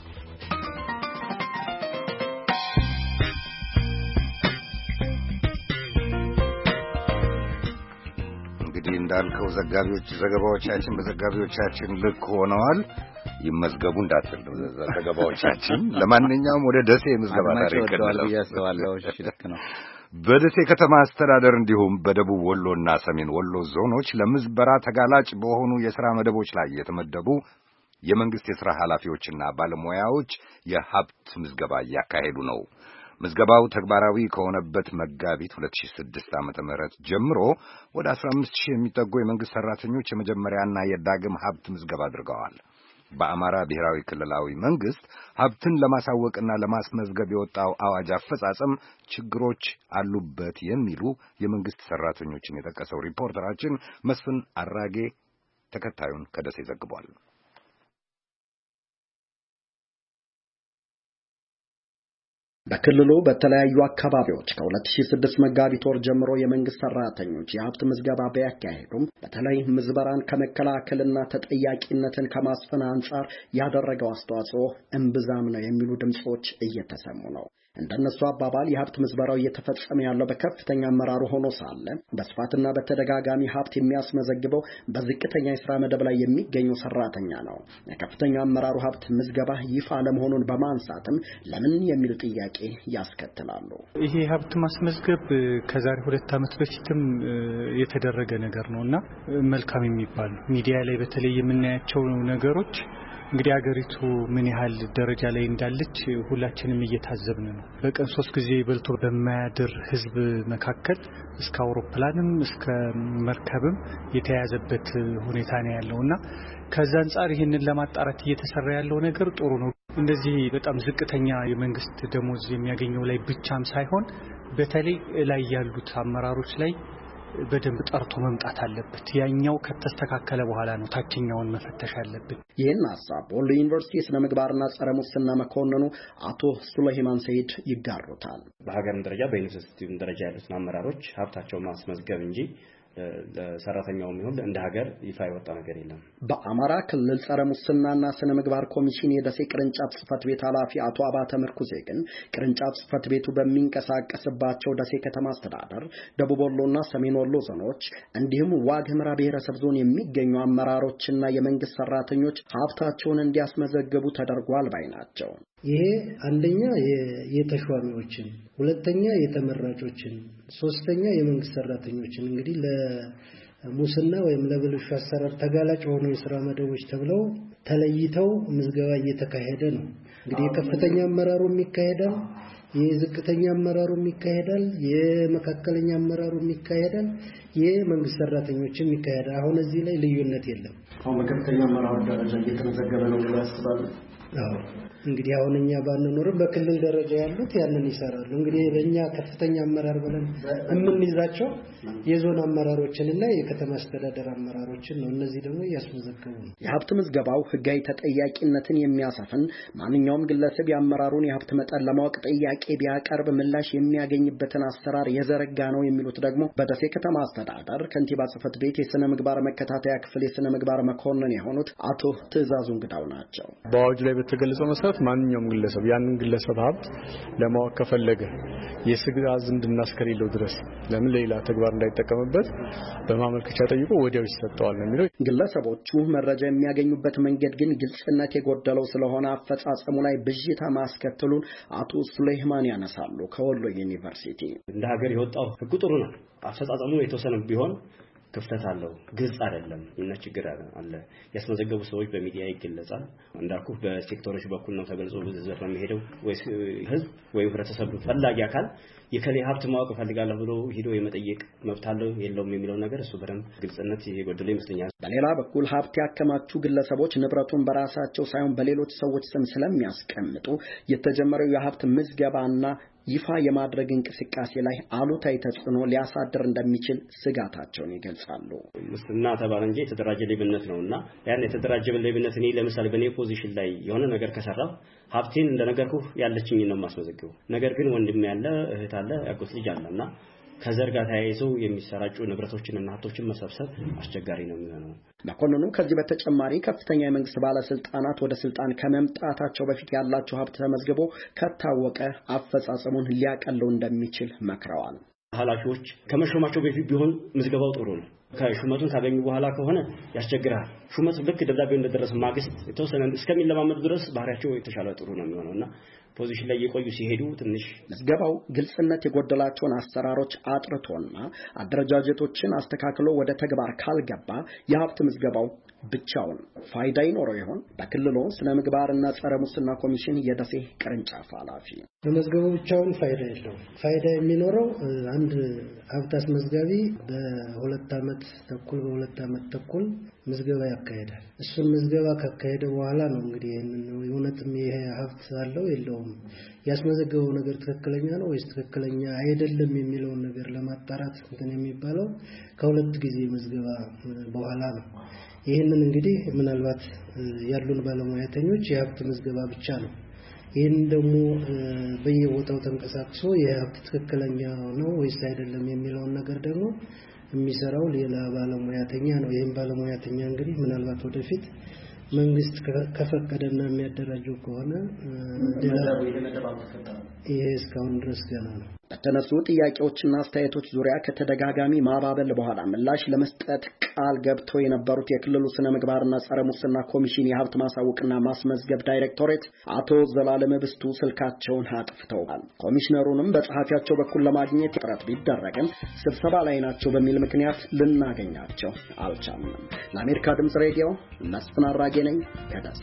እንግዲህ እንዳልከው ዘጋቢዎች ዘገባዎቻችን በዘጋቢዎቻችን ልክ ሆነዋል። ይመዝገቡ እንዳትል ዘገባዎቻችን። ለማንኛውም ወደ ደሴ ምዝገባ ታሪክ ያስተዋለው ሽልክ ነው። በደሴ ከተማ አስተዳደር እንዲሁም በደቡብ ወሎና ሰሜን ወሎ ዞኖች ለምዝበራ ተጋላጭ በሆኑ የሥራ መደቦች ላይ የተመደቡ የመንግስት የሥራ ኃላፊዎችና ባለሙያዎች የሀብት ምዝገባ እያካሄዱ ነው። ምዝገባው ተግባራዊ ከሆነበት መጋቢት ሁለት ሺህ ስድስት ዓመተ ምህረት ጀምሮ ወደ አስራ አምስት ሺህ የሚጠጉ የመንግስት ሰራተኞች የመጀመሪያና የዳግም ሀብት ምዝገባ አድርገዋል። በአማራ ብሔራዊ ክልላዊ መንግስት ሀብትን ለማሳወቅና ለማስመዝገብ የወጣው አዋጅ አፈጻጸም ችግሮች አሉበት የሚሉ የመንግስት ሰራተኞችን የጠቀሰው ሪፖርተራችን መስፍን አራጌ ተከታዩን ከደሴ ዘግቧል። በክልሉ በተለያዩ አካባቢዎች ከሁለት ሺህ ስድስት መጋቢት ወር ጀምሮ የመንግስት ሰራተኞች የሀብት ምዝገባ ቢያካሂዱም በተለይ ምዝበራን ከመከላከልና ተጠያቂነትን ከማስፈን አንጻር ያደረገው አስተዋጽኦ እምብዛም ነው የሚሉ ድምጾች እየተሰሙ ነው። እንደነሱ አባባል የሀብት ምዝበራው እየተፈጸመ ያለው በከፍተኛ አመራሩ ሆኖ ሳለ በስፋትና በተደጋጋሚ ሀብት የሚያስመዘግበው በዝቅተኛ የሥራ መደብ ላይ የሚገኘው ሰራተኛ ነው። የከፍተኛ አመራሩ ሀብት ምዝገባ ይፋ አለመሆኑን በማንሳትም ለምን የሚል ጥያቄ ያስከትላሉ። ይሄ ሀብት ማስመዝገብ ከዛሬ ሁለት ዓመት በፊትም የተደረገ ነገር ነውና መልካም የሚባል ሚዲያ ላይ በተለይ የምናያቸው ነገሮች እንግዲህ ሀገሪቱ ምን ያህል ደረጃ ላይ እንዳለች ሁላችንም እየታዘብን ነው። በቀን ሶስት ጊዜ በልቶ በማያድር ህዝብ መካከል እስከ አውሮፕላንም እስከ መርከብም የተያዘበት ሁኔታ ነው ያለውና ከዛ አንፃር ይህንን ለማጣራት እየተሰራ ያለው ነገር ጥሩ ነው። እንደዚህ በጣም ዝቅተኛ የመንግስት ደሞዝ የሚያገኘው ላይ ብቻም ሳይሆን በተለይ ላይ ያሉት አመራሮች ላይ በደንብ ጠርቶ መምጣት አለበት። ያኛው ከተስተካከለ በኋላ ነው ታችኛውን መፈተሽ አለበት። ይህን ሐሳብ ወሎ ዩኒቨርሲቲ ስነ ምግባርና ጸረ ሙስና መኮንኑ አቶ ሱለይማን ሰይድ ይጋሩታል። በሀገርም ደረጃ በዩኒቨርሲቲም ደረጃ ያሉትን አመራሮች ሀብታቸውን ማስመዝገብ እንጂ ለሰራተኛው የሚሆን እንደ ሀገር ይፋ የወጣ ነገር የለም። በአማራ ክልል ጸረ ሙስናና ስነ ምግባር ኮሚሽን የደሴ ቅርንጫፍ ጽህፈት ቤት ኃላፊ አቶ አባተ ምርኩዜ ግን ቅርንጫፍ ጽህፈት ቤቱ በሚንቀሳቀስባቸው ደሴ ከተማ አስተዳደር፣ ደቡብ ወሎና ሰሜን ወሎ ዞኖች እንዲሁም ዋግ ኽምራ ብሔረሰብ ዞን የሚገኙ አመራሮችና የመንግስት ሰራተኞች ሀብታቸውን እንዲያስመዘግቡ ተደርጓል ባይ ናቸው። ይሄ አንደኛ የተሿሚዎችን፣ ሁለተኛ የተመራጮችን፣ ሶስተኛ የመንግስት ሰራተኞችን እንግዲህ ለሙስና ወይም ለብልሹ አሰራር ተጋላጭ ሆኖ የሥራ መደቦች ተብለው ተለይተው ምዝገባ እየተካሄደ ነው። እንግዲህ የከፍተኛ አመራሩ የሚካሄዳል፣ የዝቅተኛ አመራሩ የሚካሄዳል፣ የመካከለኛ አመራሩ የሚካሄዳል፣ የመንግስት ሰራተኞችም የሚካሄዳል። አሁን እዚህ ላይ ልዩነት የለም። አሁን በከፍተኛ አመራሩ ደረጃ እየተመዘገበ ነው ብለው ያስባሉ? አዎ እንግዲህ አሁን እኛ ባንኖርም በክልል ደረጃ ያሉት ያንን ይሰራሉ። እንግዲህ በእኛ ከፍተኛ አመራር ብለን የምንይዛቸው የዞን አመራሮችንና የከተማ አስተዳደር አመራሮችን ነው። እነዚህ ደግሞ ያስመዘገቡ ነው። የሀብት ምዝገባው ህጋዊ ተጠያቂነትን የሚያሰፍን ማንኛውም ግለሰብ የአመራሩን የሀብት መጠን ለማወቅ ጥያቄ ቢያቀርብ ምላሽ የሚያገኝበትን አሰራር የዘረጋ ነው የሚሉት ደግሞ በደሴ ከተማ አስተዳደር ከንቲባ ጽሕፈት ቤት የሥነ ምግባር መከታተያ ክፍል የሥነ ምግባር መኮንን የሆኑት አቶ ትዕዛዙ እንግዳው ናቸው። በአዋጁ ላይ በተገለጸው መሰረት ማንኛውም ግለሰብ ያንን ግለሰብ ሀብት ለማወቅ ከፈለገ የስጋ ዝምድና እስከሌለው ድረስ ለምን ሌላ ተግባር እንዳይጠቀምበት በማመልከቻ ጠይቆ ወዲያው ይሰጠዋል ነው የሚለው። ግለሰቦቹ መረጃ የሚያገኙበት መንገድ ግን ግልጽነት የጎደለው ስለሆነ አፈጻጸሙ ላይ ብዥታ ማስከተሉን አቶ ሱለይማን ያነሳሉ። ከወሎ ዩኒቨርሲቲ እንደ ሀገር የወጣው ህግ ጥሩ ነው። አፈጻጸሙ የተወሰነ ቢሆን ክፍተት አለው፣ ግልጽ አይደለም እና ችግር አለ። ያስመዘገቡ ሰዎች በሚዲያ ይገለጻል። እንዳልኩ በሴክተሮች በኩል ነው ተገልጾ በዝርዝር ነው የሚሄደው። ወይስ ህዝብ ወይ ህብረተሰቡ ፈላጊ አካል የከሌ ሀብት ማወቅ ፈልጋለሁ ብሎ ሄዶ የመጠየቅ መብት አለው የለውም የሚለው ነገር እሱ በደንብ ግልጽነት የጎደለው ይመስለኛል። በሌላ በኩል ሀብት ያከማቹ ግለሰቦች ንብረቱን በራሳቸው ሳይሆን በሌሎች ሰዎች ስም ስለሚያስቀምጡ የተጀመረው የሀብት ምዝገባና ይፋ የማድረግ እንቅስቃሴ ላይ አሉታዊ ተጽዕኖ ሊያሳድር እንደሚችል ስጋታቸውን ይገልጻሉ። ሙስና ተባለ እንጂ የተደራጀ ሌብነት ነውና ያን የተደራጀ ሌብነት እኔ ለምሳሌ በኔ ፖዚሽን ላይ የሆነ ነገር ከሰራው ሀብቴን እንደነገርኩ ያለችኝ ነው ማስመዘግበው። ነገር ግን ወንድም ያለ እህት አለ ያጎት ልጅ አለና ከዘር ጋር ተያይዘው የሚሰራጩ ንብረቶችንና ሀብቶችን መሰብሰብ አስቸጋሪ ነው የሚሆነው። መኮንኑ ከዚህ በተጨማሪ ከፍተኛ የመንግስት ባለስልጣናት ወደ ስልጣን ከመምጣታቸው በፊት ያላቸው ሀብት ተመዝግቦ ከታወቀ አፈጻጸሙን ሊያቀለው እንደሚችል መክረዋል። ኃላፊዎች ከመሾማቸው በፊት ቢሆን ምዝገባው ጥሩ ነው። ከሹመቱን ካገኙ በኋላ ከሆነ ያስቸግራል። ሹመቱ ልክ ደብዳቤው እንደደረሰ ማግስት የተወሰነ እስከሚለማመዱ ድረስ ባህሪያቸው የተሻለ ጥሩ ነው የሚሆነውና ፖዚሽን ላይ የቆዩ ሲሄዱ ትንሽ ምዝገባው ግልጽነት የጎደላቸውን አሰራሮች አጥርቶና አደረጃጀቶችን አስተካክሎ ወደ ተግባር ካልገባ የሀብት ምዝገባው ብቻውን ፋይዳ ይኖረው ይሆን? በክልሉ ስነ ምግባርና ጸረ ሙስና ኮሚሽን የደሴ ቅርንጫፍ ኃላፊ መዝገቡ ብቻውን ፋይዳ የለውም። ፋይዳ የሚኖረው አንድ ሀብት አስመዝጋቢ በሁለት ዓመት ተኩል በሁለት ዓመት ተኩል ምዝገባ ያካሄዳል። እሱን ምዝገባ ካካሄደ በኋላ ነው እንግዲህ የእውነትም ይሄ ሀብት አለው የለውም ያስመዘገበው ነገር ትክክለኛ ነው ወይስ ትክክለኛ አይደለም የሚለውን ነገር ለማጣራት እንትን የሚባለው ከሁለት ጊዜ ምዝገባ በኋላ ነው። ይህንን እንግዲህ ምናልባት ያሉን ባለሙያተኞች የሀብት ምዝገባ ብቻ ነው ይህን ደግሞ በየቦታው ተንቀሳቅሶ የሀብት ትክክለኛ ነው ወይስ አይደለም የሚለውን ነገር ደግሞ የሚሰራው ሌላ ባለሙያተኛ ነው። ይህም ባለሙያተኛ እንግዲህ ምናልባት ወደፊት መንግስት ከፈቀደና የሚያደራጀው ከሆነ ይሄ እስካሁን ድረስ ገና ነው። በተነሱ ጥያቄዎችና አስተያየቶች ዙሪያ ከተደጋጋሚ ማባበል በኋላ ምላሽ ለመስጠት ቃል ገብተው የነበሩት የክልሉ ስነ ምግባርና ጸረ ሙስና ኮሚሽን የሀብት ማሳወቅና ማስመዝገብ ዳይሬክቶሬት አቶ ዘላለም ብስቱ ስልካቸውን አጥፍተዋል። ኮሚሽነሩንም በጸሐፊያቸው በኩል ለማግኘት ጥረት ቢደረግም ስብሰባ ላይ ናቸው በሚል ምክንያት ልናገኛቸው አልቻልንም። ለአሜሪካ ድምጽ ሬዲዮ መስፍን አራጌ ነኝ ከደሴ።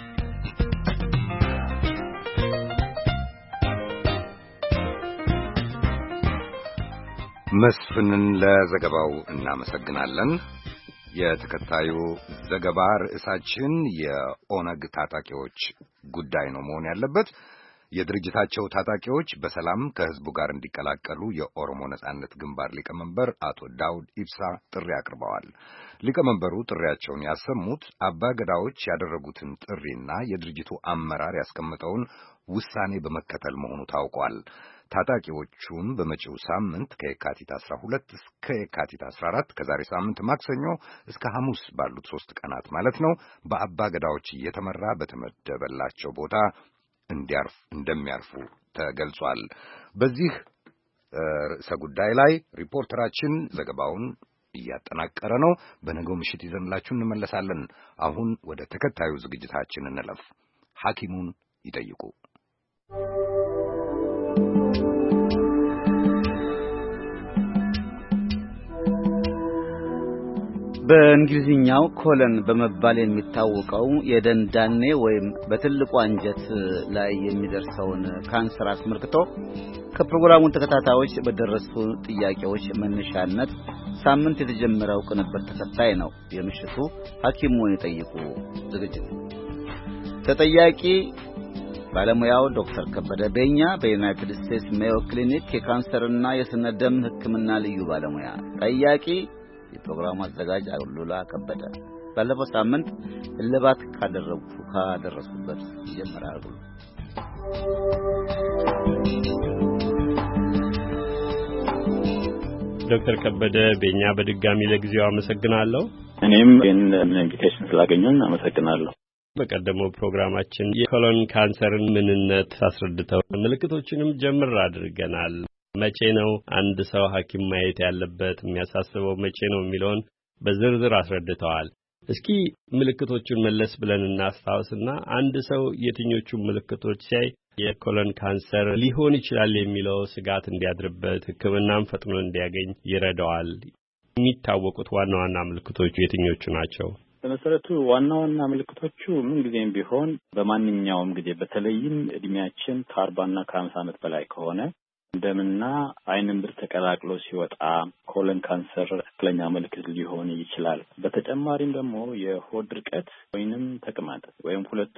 መስፍንን ለዘገባው እናመሰግናለን። የተከታዩ ዘገባ ርዕሳችን የኦነግ ታጣቂዎች ጉዳይ ነው መሆን ያለበት። የድርጅታቸው ታጣቂዎች በሰላም ከህዝቡ ጋር እንዲቀላቀሉ የኦሮሞ ነጻነት ግንባር ሊቀመንበር አቶ ዳውድ ኢብሳ ጥሪ አቅርበዋል። ሊቀመንበሩ ጥሪያቸውን ያሰሙት አባገዳዎች ያደረጉትን ጥሪና የድርጅቱ አመራር ያስቀመጠውን ውሳኔ በመከተል መሆኑ ታውቋል። ታጣቂዎቹም በመጪው ሳምንት ከየካቲት አስራ ሁለት እስከ የካቲት አስራ አራት ከዛሬ ሳምንት ማክሰኞ እስከ ሐሙስ ባሉት ሶስት ቀናት ማለት ነው በአባገዳዎች እየተመራ በተመደበላቸው ቦታ እንዲያርፍ እንደሚያርፉ ተገልጿል። በዚህ ርዕሰ ጉዳይ ላይ ሪፖርተራችን ዘገባውን እያጠናቀረ ነው። በነገው ምሽት ይዘንላችሁ እንመለሳለን። አሁን ወደ ተከታዩ ዝግጅታችን እንለፍ። ሐኪሙን ይጠይቁ። በእንግሊዝኛው ኮለን በመባል የሚታወቀው የደንዳኔ ወይም በትልቁ አንጀት ላይ የሚደርሰውን ካንሰር አስመልክቶ ከፕሮግራሙን ተከታታዮች በደረሱ ጥያቄዎች መነሻነት ሳምንት የተጀመረው ቅንብር ተከታይ ነው የምሽቱ ሐኪሙን ይጠይቁ ዝግጅት። ተጠያቂ ባለሙያው ዶክተር ከበደ ቤኛ በዩናይትድ ስቴትስ ሜዮ ክሊኒክ የካንሰርና የስነ ደም ሕክምና ልዩ ባለሙያ። ጠያቂ የፕሮግራሙ አዘጋጅ አሉላ ከበደ ባለፈው ሳምንት እልባት ካደረጉ ካደረሱበት ይጀምራሉ። ዶክተር ከበደ ቤኛ በድጋሚ ለጊዜው አመሰግናለሁ። እኔም ይህን ኢንቪቴሽን ስላገኘን አመሰግናለሁ። በቀደመው ፕሮግራማችን የኮሎን ካንሰርን ምንነት አስረድተው ምልክቶችንም ጀምር አድርገናል። መቼ ነው አንድ ሰው ሐኪም ማየት ያለበት የሚያሳስበው መቼ ነው የሚለውን በዝርዝር አስረድተዋል። እስኪ ምልክቶቹን መለስ ብለን እናስታውስና አንድ ሰው የትኞቹ ምልክቶች ሲያይ የኮሎን ካንሰር ሊሆን ይችላል የሚለው ስጋት እንዲያድርበት ሕክምናም ፈጥኖ እንዲያገኝ ይረዳዋል። የሚታወቁት ዋና ዋና ምልክቶቹ የትኞቹ ናቸው? በመሰረቱ ዋና ዋና ምልክቶቹ ምን ጊዜም ቢሆን በማንኛውም ጊዜ በተለይም እድሜያችን ከአርባና ከሀምሳ ዓመት በላይ ከሆነ ደምና አይንን ብር ተቀላቅሎ ሲወጣ ኮሎን ካንሰር ትክክለኛ ምልክት ሊሆን ይችላል። በተጨማሪም ደግሞ የሆድ ድርቀት ወይንም ተቅማጥ ወይም ሁለቱ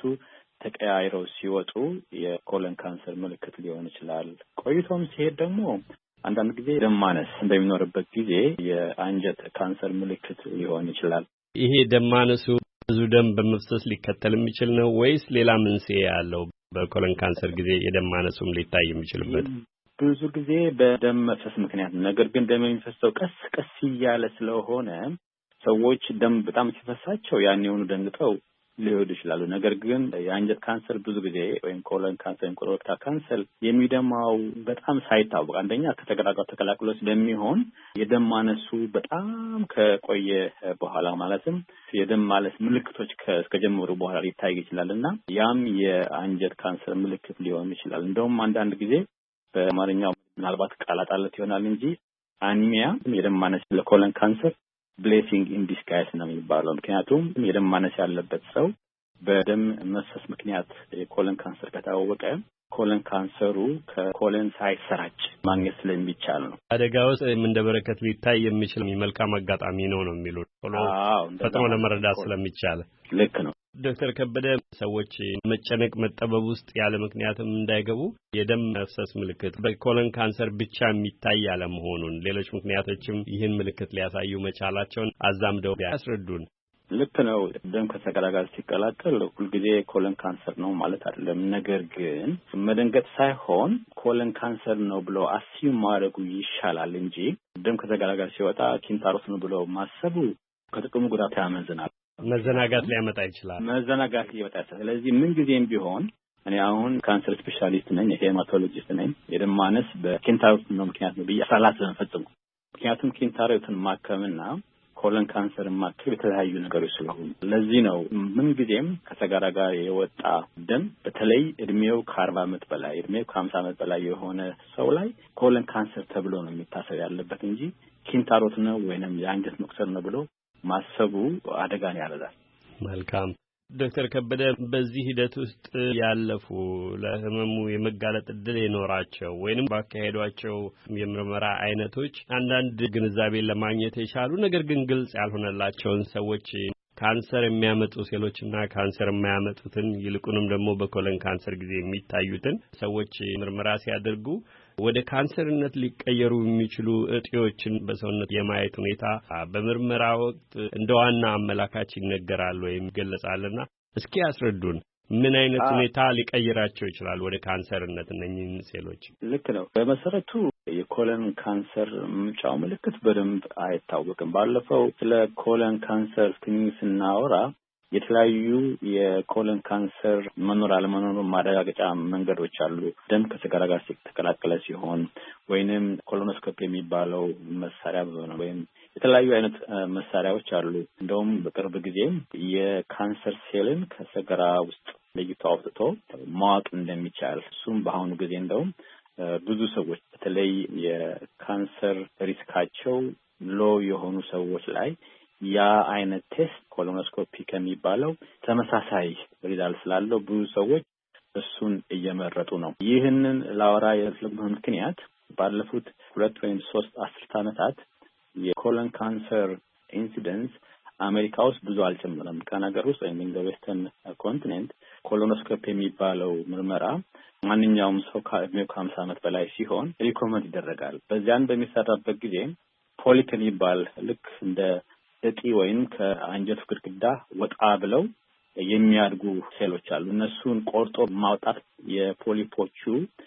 ተቀያይረው ሲወጡ የኮሎን ካንሰር ምልክት ሊሆን ይችላል። ቆይቶም ሲሄድ ደግሞ አንዳንድ ጊዜ ደም ማነስ እንደሚኖርበት ጊዜ የአንጀት ካንሰር ምልክት ሊሆን ይችላል። ይሄ ደም ማነሱ ብዙ ደም በመፍሰስ ሊከተል የሚችል ነው ወይስ ሌላ መንስኤ ያለው? በኮሎን ካንሰር ጊዜ የደም ማነሱም ሊታይ የሚችልበት ብዙ ጊዜ በደም መፍሰስ ምክንያት ነው። ነገር ግን ደም የሚፈሰው ቀስ ቀስ እያለ ስለሆነ ሰዎች ደም በጣም ሲፈሳቸው ያኔውኑ ደንግጠው ሊወዱ ይችላሉ። ነገር ግን የአንጀት ካንሰር ብዙ ጊዜ ወይም ኮሎን ካንሰር ወይም ኮሎሬክታል ካንሰር የሚደማው በጣም ሳይታወቅ አንደኛ ከተቀላቀለ ተቀላቅሎ ስለሚሆን የደም ማነሱ በጣም ከቆየ በኋላ ማለትም የደም ማነስ ምልክቶች ከጀመሩ በኋላ ሊታይ ይችላልና ያም የአንጀት ካንሰር ምልክት ሊሆን ይችላል። እንደውም አንዳንድ ጊዜ በአማርኛው ምናልባት ቃላት አለት ይሆናል እንጂ አኒሚያ የደም ማነስ ለኮሎን ካንሰር ብሌሲንግ ኢን ዲስጋይስ ነው የሚባለው። ምክንያቱም የደም ማነስ ያለበት ሰው በደም መፍሰስ ምክንያት የኮሎን ካንሰር ከታወቀ ኮሎን ካንሰሩ ከኮሎን ሳይሰራጭ ማግኘት ስለሚቻል ነው። አደጋ ውስጥ እንደ በረከት ሊታይ የሚችል መልካም አጋጣሚ ነው ነው የሚሉት ቶሎ ፈጥኖ ለመረዳት ስለሚቻል ልክ ነው። ዶክተር ከበደ ሰዎች መጨነቅ መጠበብ ውስጥ ያለ ምክንያትም እንዳይገቡ የደም መፍሰስ ምልክት በኮሎን ካንሰር ብቻ የሚታይ ያለ መሆኑን ሌሎች ምክንያቶችም ይህን ምልክት ሊያሳዩ መቻላቸውን አዛምደው ያስረዱን። ልክ ነው። ደም ከሰገራ ጋር ሲቀላቀል ሁልጊዜ ኮለን ካንሰር ነው ማለት አይደለም። ነገር ግን መደንገጥ ሳይሆን ኮለን ካንሰር ነው ብሎ አስዩም ማድረጉ ይሻላል እንጂ ደም ከሰገራ ጋር ሲወጣ ኪንታሮት ነው ብሎ ማሰቡ ከጥቅሙ ጉዳት ያመዝናል። መዘናጋት ሊያመጣ ይችላል። መዘናጋት ሊያመጣ ይችላል። ስለዚህ ምን ጊዜም ቢሆን እኔ አሁን ካንሰር ስፔሻሊስት ነኝ፣ ሄማቶሎጂስት ነኝ። የደም ማነስ በኪንታሮት ነው ምክንያት ነው ብዬ ሳላስብ ፈጽሞ ምክንያቱም ኪንታሮትን ማከምና ኮለን ካንሰር ማከም የተለያዩ ነገሮች ስለሆኑ ለዚህ ነው ምን ጊዜም ከሰገራ ጋር የወጣ ደም በተለይ እድሜው ከአርባ ዓመት በላይ እድሜው ከሀምሳ ዓመት በላይ የሆነ ሰው ላይ ኮለን ካንሰር ተብሎ ነው የሚታሰብ ያለበት እንጂ ኪንታሮት ነው ወይንም የአንጀት መቅሰር ነው ብሎ ማሰቡ አደጋን ያረዳል። መልካም ዶክተር ከበደ በዚህ ሂደት ውስጥ ያለፉ ለህመሙ የመጋለጥ እድል የኖራቸው ወይንም ባካሄዷቸው የምርመራ አይነቶች አንዳንድ ግንዛቤ ለማግኘት የቻሉ ነገር ግን ግልጽ ያልሆነላቸውን ሰዎች ካንሰር የሚያመጡ ሴሎችና ካንሰር የማያመጡትን ይልቁንም ደግሞ በኮለን ካንሰር ጊዜ የሚታዩትን ሰዎች ምርመራ ሲያደርጉ ወደ ካንሰርነት ሊቀየሩ የሚችሉ እጢዎችን በሰውነት የማየት ሁኔታ በምርመራ ወቅት እንደዋና አመላካች ይነገራል ወይም ይገለጻልና እስኪ ያስረዱን። ምን አይነት ሁኔታ ሊቀይራቸው ይችላል ወደ ካንሰርነት እነኚህን ሴሎች? ልክ ነው። በመሰረቱ የኮለን ካንሰር ምንጫው ምልክት በደንብ አይታወቅም። ባለፈው ስለ ኮለን ካንሰር ስክሪኒንግ ስናወራ የተለያዩ የኮለን ካንሰር መኖር አለመኖር ማረጋገጫ መንገዶች አሉ። ደም ከሰገራ ጋር ሲተቀላቀለ ሲሆን ወይንም ኮሎኖስኮፒ የሚባለው መሳሪያ ነው ወይም የተለያዩ አይነት መሳሪያዎች አሉ። እንደውም በቅርብ ጊዜ የካንሰር ሴልን ከሰገራ ውስጥ ለይቶ አውጥቶ ማወቅ እንደሚቻል እሱም በአሁኑ ጊዜ እንደውም ብዙ ሰዎች በተለይ የካንሰር ሪስካቸው ሎ የሆኑ ሰዎች ላይ ያ አይነት ቴስት ኮሎኖስኮፒ ከሚባለው ተመሳሳይ ሪዛልት ስላለው ብዙ ሰዎች እሱን እየመረጡ ነው። ይህንን ላወራ የፈለግኩት ምክንያት ባለፉት ሁለት ወይም ሶስት አስርት ዓመታት የኮለን ካንሰር ኢንሲደንስ አሜሪካ ውስጥ ብዙ አልጨመረም። ከነገር ውስጥ ወይም በዌስተርን ኮንቲኔንት ኮሎኖስኮፒ የሚባለው ምርመራ ማንኛውም ሰው ከእድሜው ከሀምሳ ዓመት በላይ ሲሆን ሪኮመንድ ይደረጋል። በዚያን በሚሰራበት ጊዜ ፖሊፕ የሚባል ልክ እንደ እጢ ወይም ከአንጀት ግድግዳ ወጣ ብለው የሚያድጉ ሴሎች አሉ። እነሱን ቆርጦ ማውጣት የፖሊፖቹ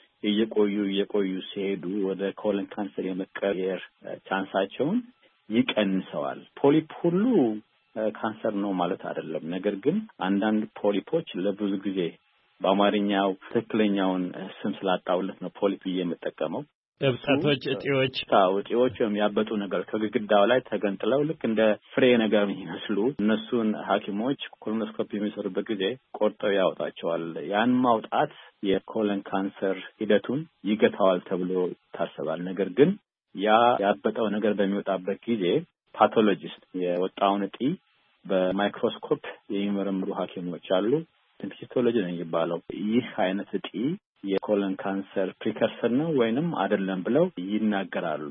እየቆዩ እየቆዩ ሲሄዱ ወደ ኮለን ካንሰር የመቀየር ቻንሳቸውን ይቀንሰዋል። ፖሊፕ ሁሉ ካንሰር ነው ማለት አይደለም። ነገር ግን አንዳንድ ፖሊፖች ለብዙ ጊዜ በአማርኛው ትክክለኛውን ስም ስላጣውለት ነው ፖሊፕ የምጠቀመው። እብጠቶች፣ እጢዎች እጢዎች የሚያበጡ ነገር ከግድግዳው ላይ ተገንጥለው ልክ እንደ ፍሬ ነገር የሚመስሉ እነሱን ሐኪሞች ኮሎኖስኮፒ የሚሰሩበት ጊዜ ቆርጠው ያወጣቸዋል። ያን ማውጣት የኮለን ካንሰር ሂደቱን ይገታዋል ተብሎ ይታሰባል። ነገር ግን ያ ያበጠው ነገር በሚወጣበት ጊዜ ፓቶሎጂስት የወጣውን እጢ በማይክሮስኮፕ የሚመረምሩ ሐኪሞች አሉ። ሂስቶሎጂ ነው የሚባለው። ይህ አይነት እጢ የኮለን ካንሰር ፕሪከርሰር ነው ወይንም አይደለም ብለው ይናገራሉ።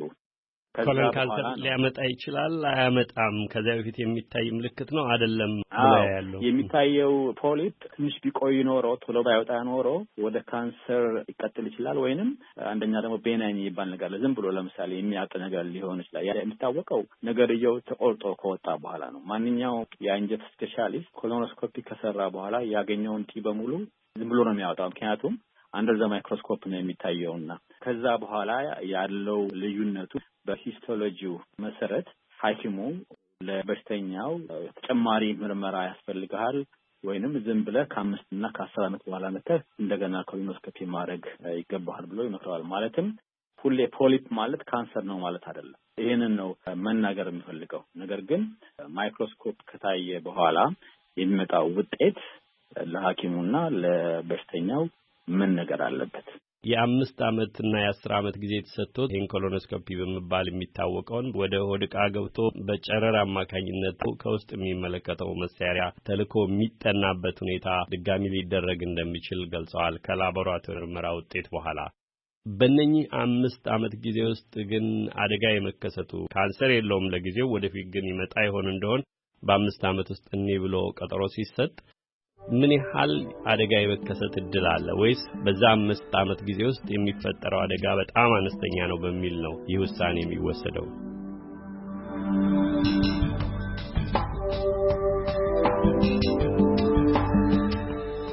ኮለን ካንሰር ሊያመጣ ይችላል አያመጣም፣ ከዛ በፊት የሚታይ ምልክት ነው አይደለም ብለው ያለው የሚታየው ፖሊፕ ትንሽ ቢቆይ ኖሮ ቶሎ ባይወጣ ኖሮ ወደ ካንሰር ይቀጥል ይችላል። ወይንም አንደኛ ደግሞ ቤናይን ይባል ነገር ዝም ብሎ ለምሳሌ የሚያጥ ነገር ሊሆን ይችላል። ያ የሚታወቀው ነገርየው ተቆርጦ ከወጣ በኋላ ነው። ማንኛውም የአንጀት ስፔሻሊስት ኮሎኖስኮፒ ከሰራ በኋላ ያገኘውን እጢ በሙሉ ዝም ብሎ ነው የሚያወጣው። ምክንያቱም አንደር ዘ ማይክሮስኮፕ ነው የሚታየውና ከዛ በኋላ ያለው ልዩነቱ በሂስቶሎጂው መሰረት ሐኪሙ ለበሽተኛው ተጨማሪ ምርመራ ያስፈልጋል ወይንም ዝም ብለህ ከአምስት እና ከአስር ዓመት በኋላ መተህ እንደገና ኮሎኖስኮፒ ማድረግ ይገባሃል ብሎ ይመክራል። ማለትም ሁሌ ፖሊፕ ማለት ካንሰር ነው ማለት አይደለም። ይሄንን ነው መናገር የሚፈልገው። ነገር ግን ማይክሮስኮፕ ከታየ በኋላ የሚመጣው ውጤት ለሐኪሙና ለበሽተኛው ምን ነገር አለበት። የአምስት ዓመት እና የአስር ዓመት ጊዜ ተሰጥቶት ይህን ኮሎኖስኮፒ በመባል የሚታወቀውን ወደ ሆድ ዕቃ ገብቶ በጨረር አማካኝነት ከውስጥ የሚመለከተው መሳሪያ ተልኮ የሚጠናበት ሁኔታ ድጋሚ ሊደረግ እንደሚችል ገልጸዋል። ከላቦራቶሪ ምርመራ ውጤት በኋላ በእነኚህ አምስት ዓመት ጊዜ ውስጥ ግን አደጋ የመከሰቱ ካንሰር የለውም ለጊዜው፣ ወደፊት ግን ይመጣ ይሆን እንደሆን በአምስት ዓመት ውስጥ እኔ ብሎ ቀጠሮ ሲሰጥ ምን ያህል አደጋ የመከሰት እድል አለ ወይስ በዛ አምስት ዓመት ጊዜ ውስጥ የሚፈጠረው አደጋ በጣም አነስተኛ ነው በሚል ነው ይህ ውሳኔ የሚወሰደው?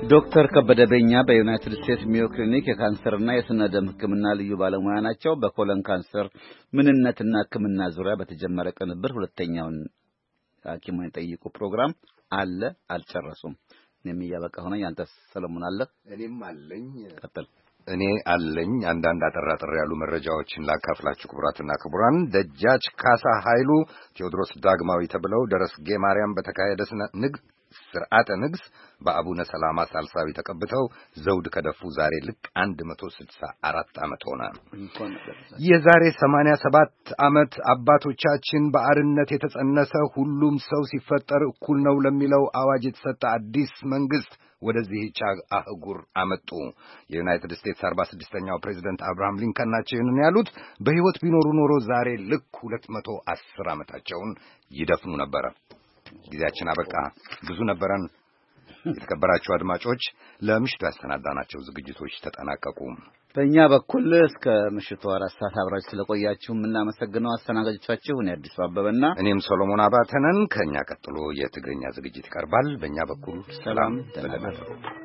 ዶክተር ከበደ በኛ በዩናይትድ ስቴትስ ሚዮ ክሊኒክ የካንሰርና የስነ ደም ሕክምና ልዩ ባለሙያ ናቸው። በኮለን ካንሰር ምንነትና ሕክምና ዙሪያ በተጀመረ ቅንብር ሁለተኛውን ሐኪሙን ጠይቁ ፕሮግራም አለ አልጨረሱም። እኔም እያበቃ ሆነ። ያንተ ሰለሞን አለ? እኔም አለኝ። ቀጥል። እኔ አለኝ አንዳንድ አጠራጥር ያሉ መረጃዎችን ላካፍላችሁ። ክቡራትና ክቡራን፣ ደጃች ካሳ ኃይሉ ቴዎድሮስ ዳግማዊ ተብለው ደረስጌ ማርያም በተካሄደ ንግስ ስርዓተ ንግስ በአቡነ ሰላማ ሳልሳዊ ተቀብተው ዘውድ ከደፉ ዛሬ ልክ አንድ መቶ ስልሳ አራት ዓመት ሆነ። የዛሬ ሰማንያ ሰባት ዓመት አባቶቻችን በአርነት የተጸነሰ ሁሉም ሰው ሲፈጠር እኩል ነው ለሚለው አዋጅ የተሰጠ አዲስ መንግስት ወደዚህች አህጉር አመጡ። የዩናይትድ ስቴትስ አርባ ስድስተኛው ፕሬዝዳንት አብርሃም ሊንከን ናቸው ይህንን ያሉት። በሕይወት ቢኖሩ ኖሮ ዛሬ ልክ ሁለት መቶ አስር ዓመታቸውን ይደፍኑ ነበረ። ጊዜያችን አበቃ። ብዙ ነበረን። የተከበራችሁ አድማጮች፣ ለምሽቱ ያሰናዳናቸው ዝግጅቶች ተጠናቀቁ። በእኛ በኩል እስከ ምሽቱ አራት ሰዓት አብራችሁ ስለቆያችሁ የምናመሰግነው አስተናጋጆቻችሁ እኔ አዲሱ አበበና እኔም ሶሎሞን አባተነን። ከእኛ ቀጥሎ የትግርኛ ዝግጅት ይቀርባል። በእኛ በኩል ሰላም፣ ደህና እደሩ።